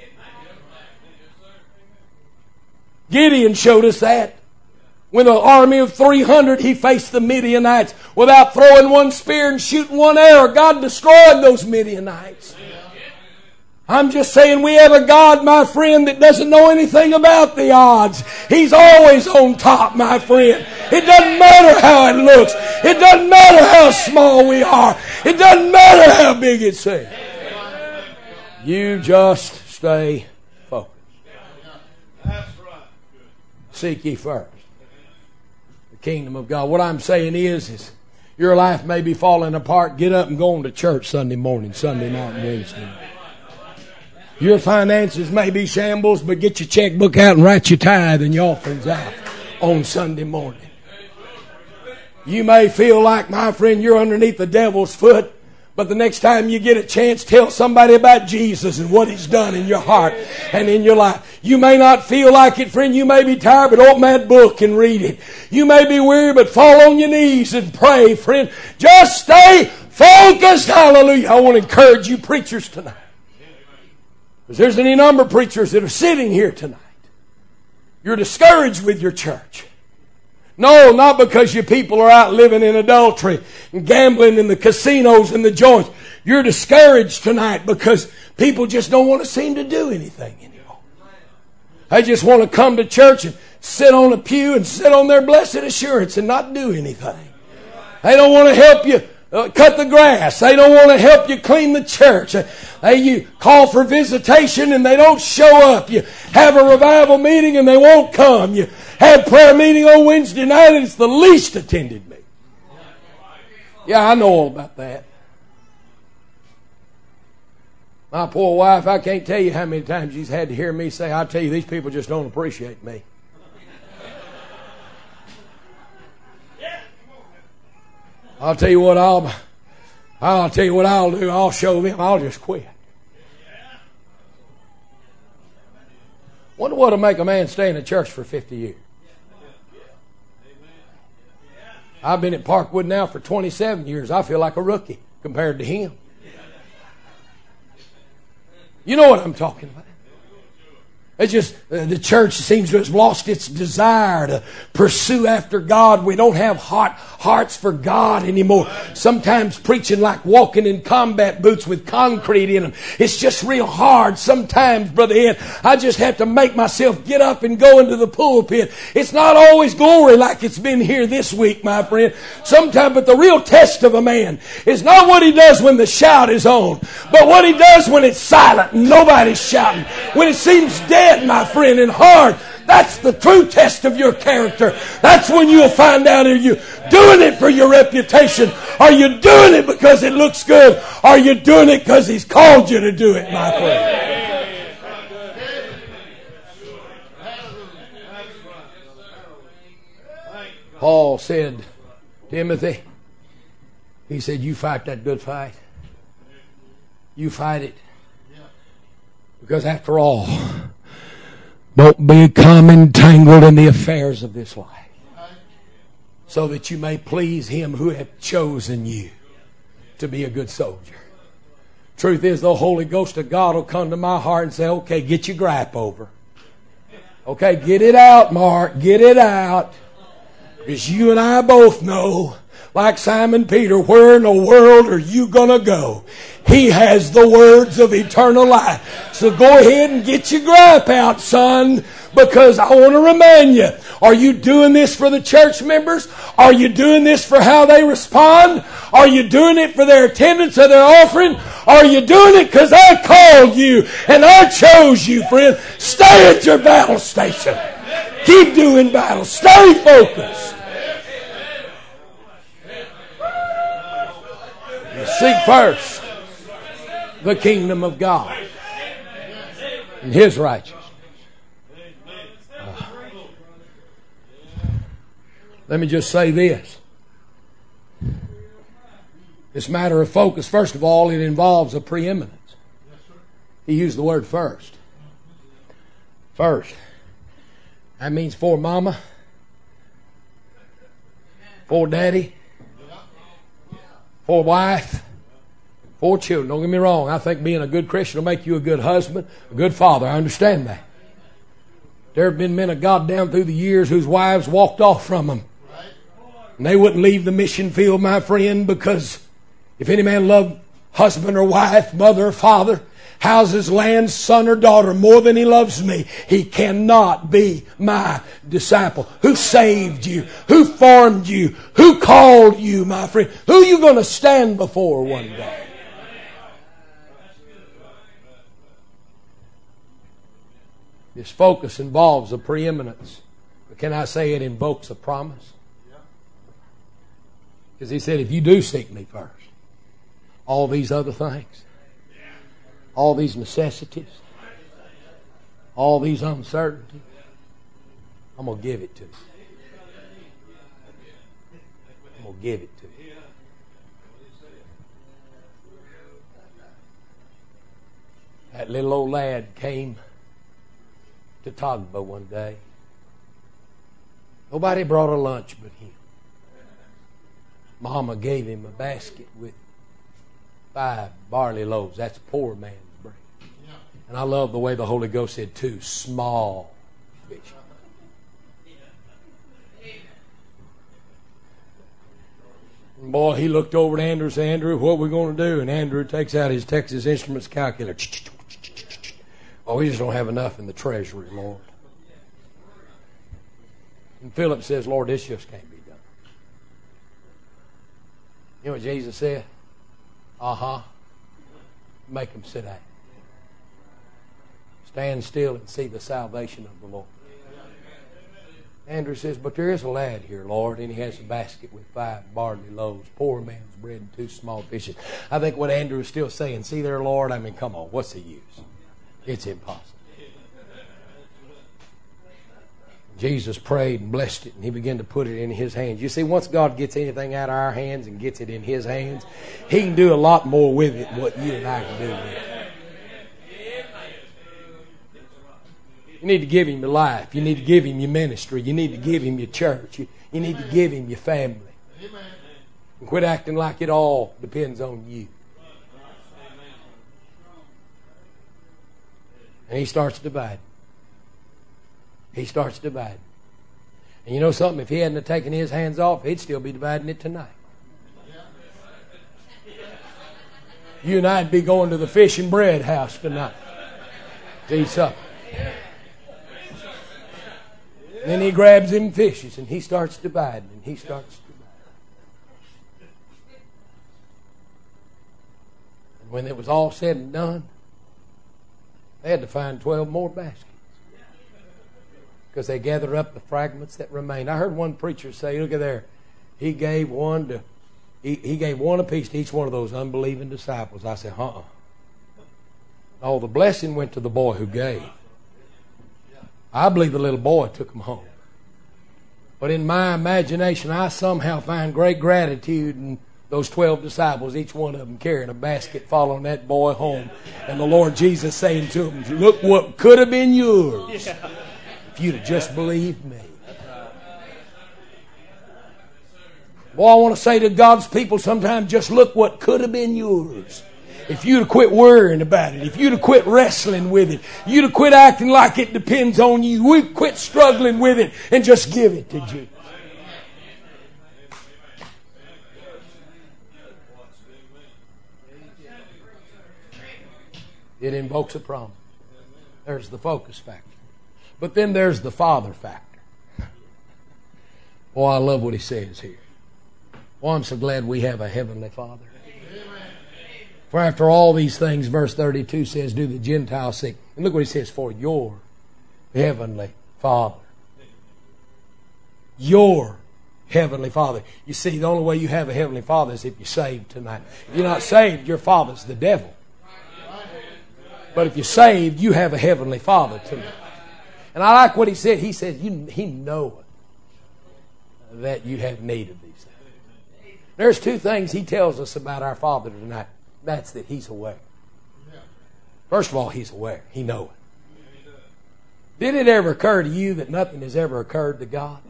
A: Gideon showed us that. When an army of 300, he faced the Midianites without throwing one spear and shooting one arrow. God destroyed those Midianites. I'm just saying we have a God, my friend, that doesn't know anything about the odds. He's always on top, my friend. It doesn't matter how it looks. It doesn't matter how small we are. It doesn't matter how big it seems. You just stay focused. Seek ye first the kingdom of God. What I'm saying is your life may be falling apart. Get up and go on to church Sunday morning, Sunday night, and Wednesday night. Your finances may be shambles, but get your checkbook out and write your tithe and your offerings out on Sunday morning. You may feel like, my friend, you're underneath the devil's foot, but the next time you get a chance, tell somebody about Jesus and what He's done in your heart and in your life. You may not feel like it, friend. You may be tired, but open that book and read it. You may be weary, but fall on your knees and pray, friend. Just stay focused. Hallelujah. I want to encourage you preachers tonight. Because there's any number of preachers that are sitting here tonight. You're discouraged with your church. No, not because you people are out living in adultery and gambling in the casinos and the joints. You're discouraged tonight because people just don't want to seem to do anything anymore. They just want to come to church and sit on a pew and sit on their blessed assurance and not do anything. They don't want to help you cut the grass. They don't want to help you clean the church. You call for visitation and they don't show up. You have a revival meeting and they won't come. You have prayer meeting on Wednesday night and it's the least attended meeting. Yeah, I know all about that. My poor wife, I can't tell you how many times she's had to hear me say, I tell you, these people just don't appreciate me. I'll tell you what I'll do. I'll show them. I'll just quit. Wonder what'll make a man stay in a church for 50 years. I've been at Parkwood now for 27 years. I feel like a rookie compared to him. You know what I'm talking about. It's just the church seems to have lost its desire to pursue after God. We don't have hot hearts for God anymore. Sometimes preaching like walking in combat boots with concrete in them. It's just real hard. Sometimes, Brother Ed, I just have to make myself get up and go into the pulpit. It's not always glory like it's been here this week, my friend. Sometimes, but the real test of a man is not what he does when the shout is on, but what he does when it's silent and nobody's shouting. When it seems dead, my friend, and hard. That's the true test of your character. That's when you'll find out, are you doing it for your reputation? Are you doing it because it looks good? Are you doing it because He's called you to do it, my friend? Paul said, Timothy, he said, you fight that good fight. You fight it. Because after all, don't become entangled in the affairs of this life, so that you may please Him who hath chosen you to be a good soldier. Truth is, the Holy Ghost of God will come to my heart and say, okay, get your gripe over. Okay, get it out, Mark. Get it out. Because you and I both know, like Simon Peter, where in the world are you going to go? He has the words of eternal life. So go ahead and get your gripe out, son, because I want to remind you, are you doing this for the church members? Are you doing this for how they respond? Are you doing it for their attendance or their offering? Are you doing it because I called you and I chose you, friend? Stay at your battle station. Keep doing battle. Stay focused. Seek first the kingdom of God and His righteousness. Let me just say this. This matter of focus, first of all, it involves a preeminence. He used the word first. First. That means for mama, for daddy, for wife, for children. Don't get me wrong. I think being a good Christian will make you a good husband, a good father. I understand that. There have been men of God down through the years whose wives walked off from them. And they wouldn't leave the mission field, my friend, because if any man loved husband or wife, mother or father, houses, land, son or daughter more than he loves me, he cannot be my disciple. Who saved you? Who formed you? Who called you, my friend? Who are you going to stand before one day? This focus involves a preeminence. But can I say it invokes a promise? Because He said, if you do seek me first, all these other things, all these necessities, all these uncertainties, I'm going to give it to you. I'm going to give it to you. That little old lad came to Togba one day. Nobody brought a lunch but him. Mama gave him a basket with 5 barley loaves. That's a poor man's bread. And I love the way the Holy Ghost said 2 small fish. And boy, he looked over at Andrew and said, Andrew, what are we going to do? And Andrew takes out his Texas Instruments calculator. Oh, we just don't have enough in the treasury, Lord. And Philip says, Lord, this just can't be done. You know what Jesus said? Make them sit down. Stand still and see the salvation of the Lord. Andrew says, but there is a lad here, Lord, and he has a basket with 5 barley loaves, poor man's bread and 2 small fishes. I think what Andrew is still saying, see there, Lord, I mean, come on, what's the use? It's impossible. Jesus prayed and blessed it, and he began to put it in his hands. You see, once God gets anything out of our hands and gets it in his hands, he can do a lot more with it than what you and I can do with it. You need to give him your life. You need to give him your ministry. You need to give him your church. You need to give him your family. And quit acting like it all depends on you. And he starts dividing. He starts dividing. And you know something? If he hadn't taken his hands off, he'd still be dividing it tonight. You and I'd be going to the fish and bread house tonight to eat supper. Then he grabs him fishes and he starts dividing and he starts dividing. And when it was all said and done, they had to find 12 more baskets because they gathered up the fragments that remained. I heard one preacher say, look at there, he gave one apiece to each one of those unbelieving disciples. I said, No, the blessing went to the boy who gave. I believe the little boy took them home. But in my imagination, I somehow find great gratitude in those 12 disciples, each one of them carrying a basket following that boy home. And the Lord Jesus saying to them, look what could have been yours if you'd have just believed me. Boy, I want to say to God's people sometimes, just look what could have been yours. If you'd have quit worrying about it, if you'd have quit wrestling with it, you'd have quit acting like it depends on you, we'd quit struggling with it and just give it to Jesus. It invokes a promise. There's the focus factor. But then there's the Father factor. Boy, I love what he says here. Boy, I'm so glad we have a Heavenly Father. For after all these things, verse 32 says, do the Gentiles seek. And look what he says, for your Heavenly Father. Your Heavenly Father. You see, the only way you have a Heavenly Father is if you're saved tonight. If you're not saved, your father's the devil. But if you're saved, you have a Heavenly Father tonight. And I like what he said. He said, he knoweth that you have need of these things. There's 2 things he tells us about our Father tonight. That's that he's aware. First of all, he's aware. He knows. Did it ever occur to you that nothing has ever occurred to God?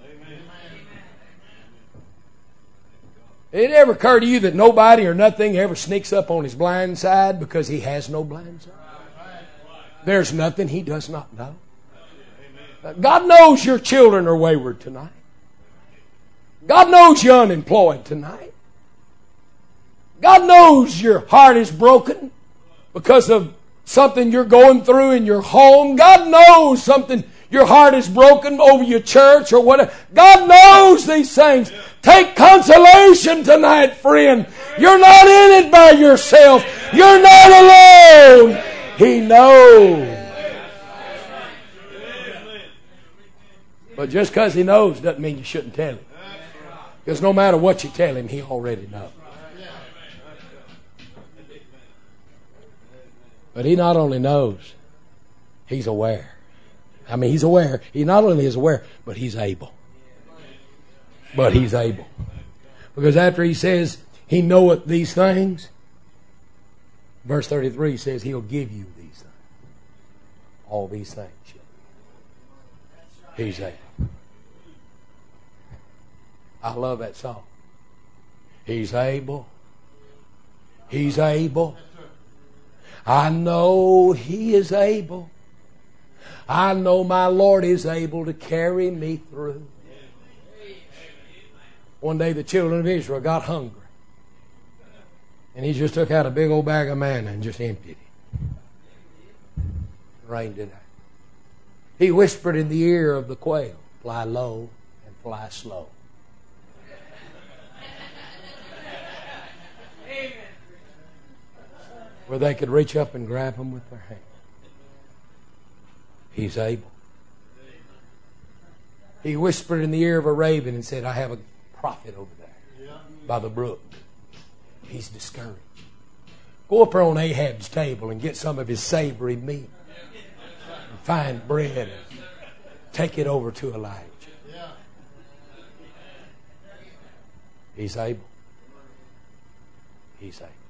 A: Did it ever occur to you that nobody or nothing ever sneaks up on his blind side because he has no blind side? There's nothing he does not know. God knows your children are wayward tonight. God knows you're unemployed tonight. God knows your heart is broken because of something you're going through in your home. God knows something, your heart is broken over your church or whatever. God knows these things. Take consolation tonight, friend. You're not in it by yourself. You're not alone. He knows. But just because he knows doesn't mean you shouldn't tell him. Because no matter what you tell him, he already knows. But he not only knows, he's aware. I mean, he's aware. He not only is aware, but he's able. But he's able. Because after he says, he knoweth these things, verse 33 says, he'll give you these things. All these things. He's able. I love that song. He's able. He's able. I know he is able. I know my Lord is able to carry me through. One day the children of Israel got hungry. And he just took out a big old bag of manna and just emptied it. Rained it out. He whispered in the ear of the quail, fly low and fly slow. Where they could reach up and grab them with their hands. He's able. He whispered in the ear of a raven and said, I have a prophet over there by the brook. He's discouraged. Go up there on Ahab's table and get some of his savory meat. And find bread and take it over to Elijah. He's able. He's able.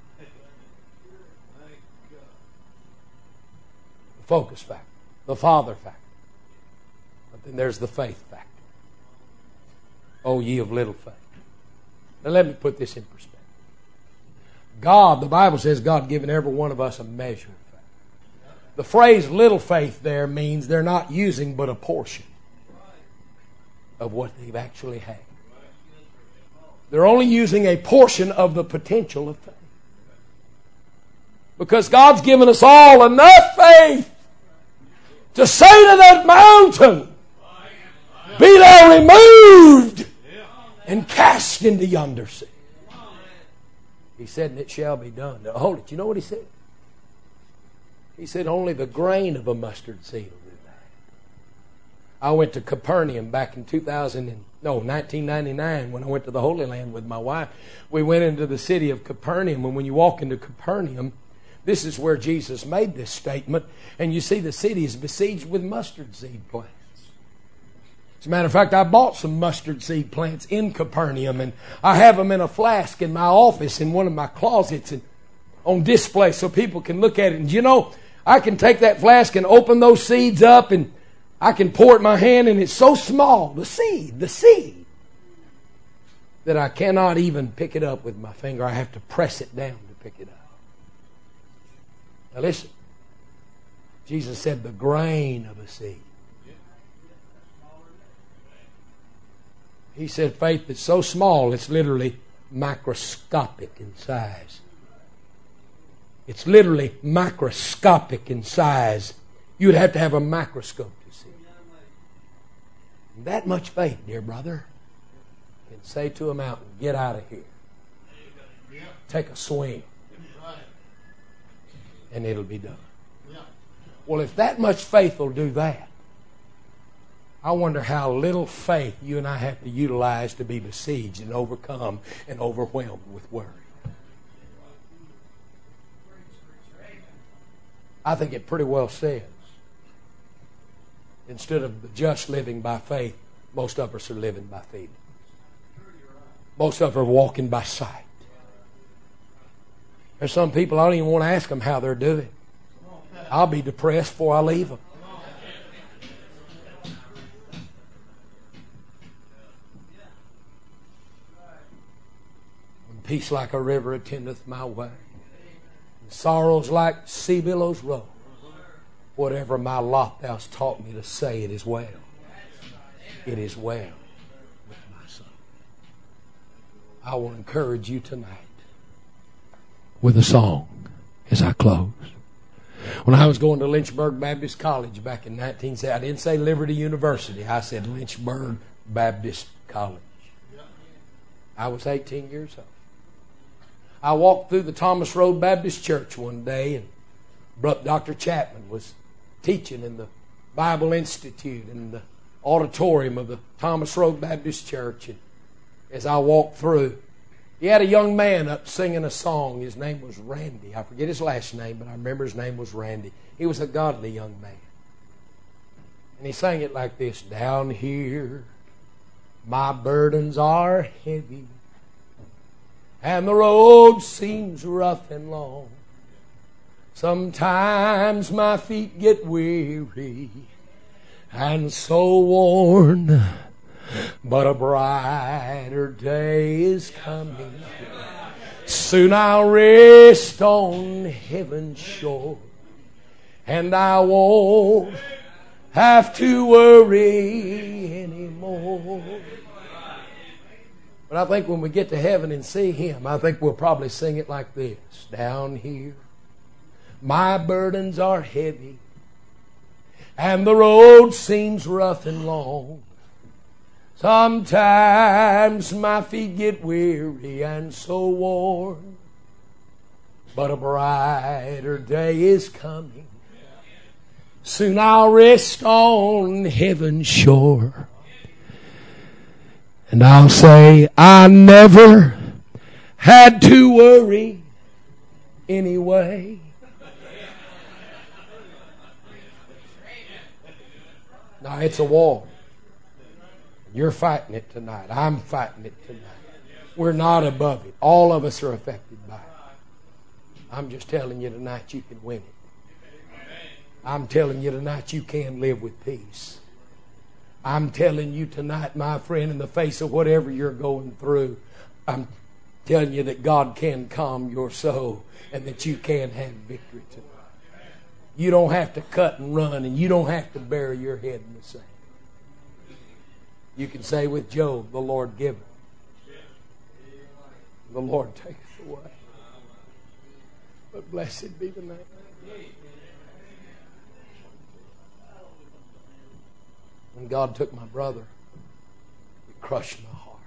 A: The focus factor. The father factor. But then there's the faith factor. Oh, ye of little faith. Now let me put this in perspective. God, the Bible says God given every one of us a measure of faith. The phrase little faith there means they're not using but a portion of what they've actually had. They're only using a portion of the potential of faith. Because God's given us all enough faith to say to that mountain, be thou removed and cast into yonder sea. He said, and it shall be done. Now, hold it. You know what he said? He said, only the grain of a mustard seed will do that. I went to Capernaum back in 1999 when I went to the Holy Land with my wife. We went into the city of Capernaum, and when you walk into Capernaum, this is where Jesus made this statement, and you see the city is besieged with mustard seed plants. As a matter of fact, I bought some mustard seed plants in Capernaum, and I have them in a flask in my office in one of my closets and on display so people can look at it. And you know, I can take that flask and open those seeds up, and I can pour it in my hand, and it's so small, the seed, that I cannot even pick it up with my finger. I have to press it down to pick it up. Now listen, Jesus said the grain of a seed. He said faith that's so small it's literally microscopic in size. It's literally microscopic in size. You would have to have a microscope to see. And that much faith, dear brother, can say to a mountain, get out of here. Take a swing. And it'll be done. Well, if that much faith will do that, I wonder how little faith you and I have to utilize to be besieged and overcome and overwhelmed with worry. I think it pretty well says, instead of the just living by faith, most of us are living by feeling. Most of us are walking by sight. There's some people I don't even want to ask them how they're doing. I'll be depressed before I leave them. When peace like a river attendeth my way, and sorrows like sea billows roll, whatever my lot thou hast taught me to say, it is well. It is well with my soul. I will encourage you tonight with a song as I close. When I was going to Lynchburg Baptist College back in 1970, I didn't say Liberty University. I said Lynchburg Baptist College. I was 18 years old. I walked through the Thomas Road Baptist Church one day, and Dr. Chapman was teaching in the Bible Institute in the auditorium of the Thomas Road Baptist Church. And as I walked through, he had a young man up singing a song. His name was Randy. I forget his last name, but I remember his name was Randy. He was a godly young man. And he sang it like this: down here, my burdens are heavy, and the road seems rough and long. Sometimes my feet get weary and so worn, but a brighter day is coming. Soon I'll rest on heaven's shore, and I won't have to worry anymore. But I think when we get to heaven and see Him, I think we'll probably sing it like this: down here, my burdens are heavy, and the road seems rough and long. Sometimes my feet get weary and so worn, but a brighter day is coming. Soon I'll rest on heaven's shore, And I'll say, I never had to worry anyway. No, it's a war. You're fighting it tonight. I'm fighting it tonight. We're not above it. All of us are affected by it. I'm just telling you tonight you can win it. I'm telling you tonight you can live with peace. I'm telling you tonight, my friend, in the face of whatever you're going through, I'm telling you that God can calm your soul and that you can have victory tonight. You don't have to cut and run, and you don't have to bury your head in the sand. You can say with Job, the Lord giveth, the Lord taketh away. But blessed be the name. When God took my brother, it crushed my heart.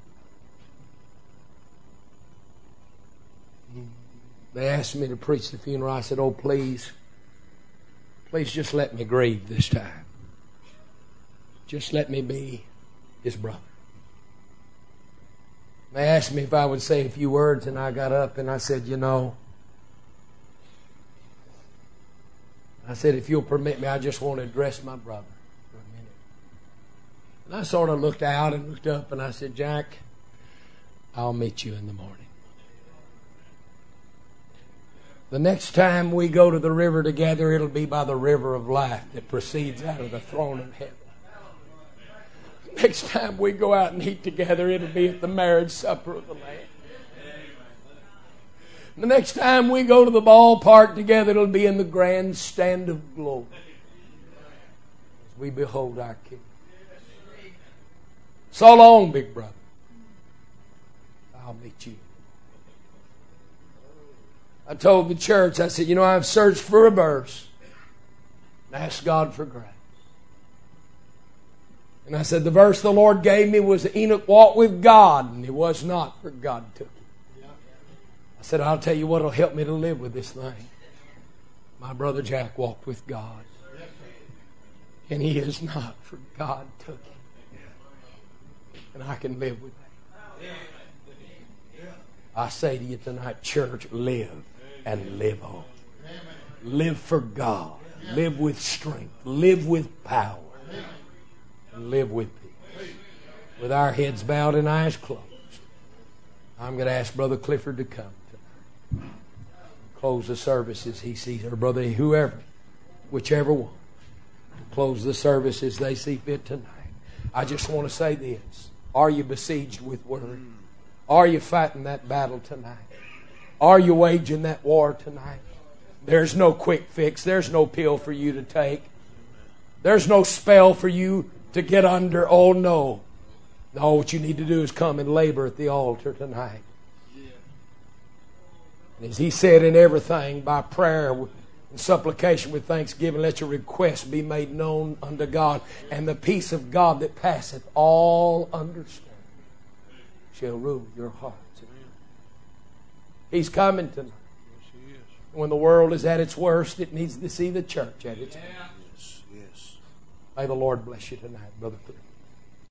A: They asked me to preach the funeral. I said, oh, please just let me grieve this time. Just let me be his brother. They asked me if I would say a few words, and I got up and I said, I said, if you'll permit me, I just want to address my brother for a minute. And I sort of looked out and looked up and I said, Jack, I'll meet you in the morning. The next time we go to the river together, it'll be by the river of life that proceeds out of the throne of heaven. Next time we go out and eat together, it'll be at the marriage supper of the Lamb. The next time we go to the ballpark together, it'll be in the grandstand of glory as we behold our King. So long, big brother. I'll meet you. I told the church, I said, I've searched for a verse and asked God for grace. And I said, the verse the Lord gave me was Enoch walked with God, and it was not, for God took him. I said, I'll tell you what will help me to live with this thing. My brother Jack walked with God, and he is not, for God took him. And I can live with that. I say to you tonight, church, live and live on. Live for God. Live with strength. Live with power. And live with peace. With our heads bowed and eyes closed, I'm going to ask Brother Clifford to come tonight. Close the service as he sees her, brother, whoever, whichever one, to close the service as they see fit tonight. I just want to say this. Are you besieged with worry? Are you fighting that battle tonight? Are you waging that war tonight? There's no quick fix. There's no pill for you to take. There's no spell for you to get under. Oh, no. No, what you need to do is come and labor at the altar tonight. And as he said, in everything, by prayer and supplication with thanksgiving, let your requests be made known unto God. And the peace of God that passeth all understanding shall rule your hearts. He's coming tonight. When the world is at its worst, it needs to see the church at its best. May the Lord bless you tonight, Brother Chris.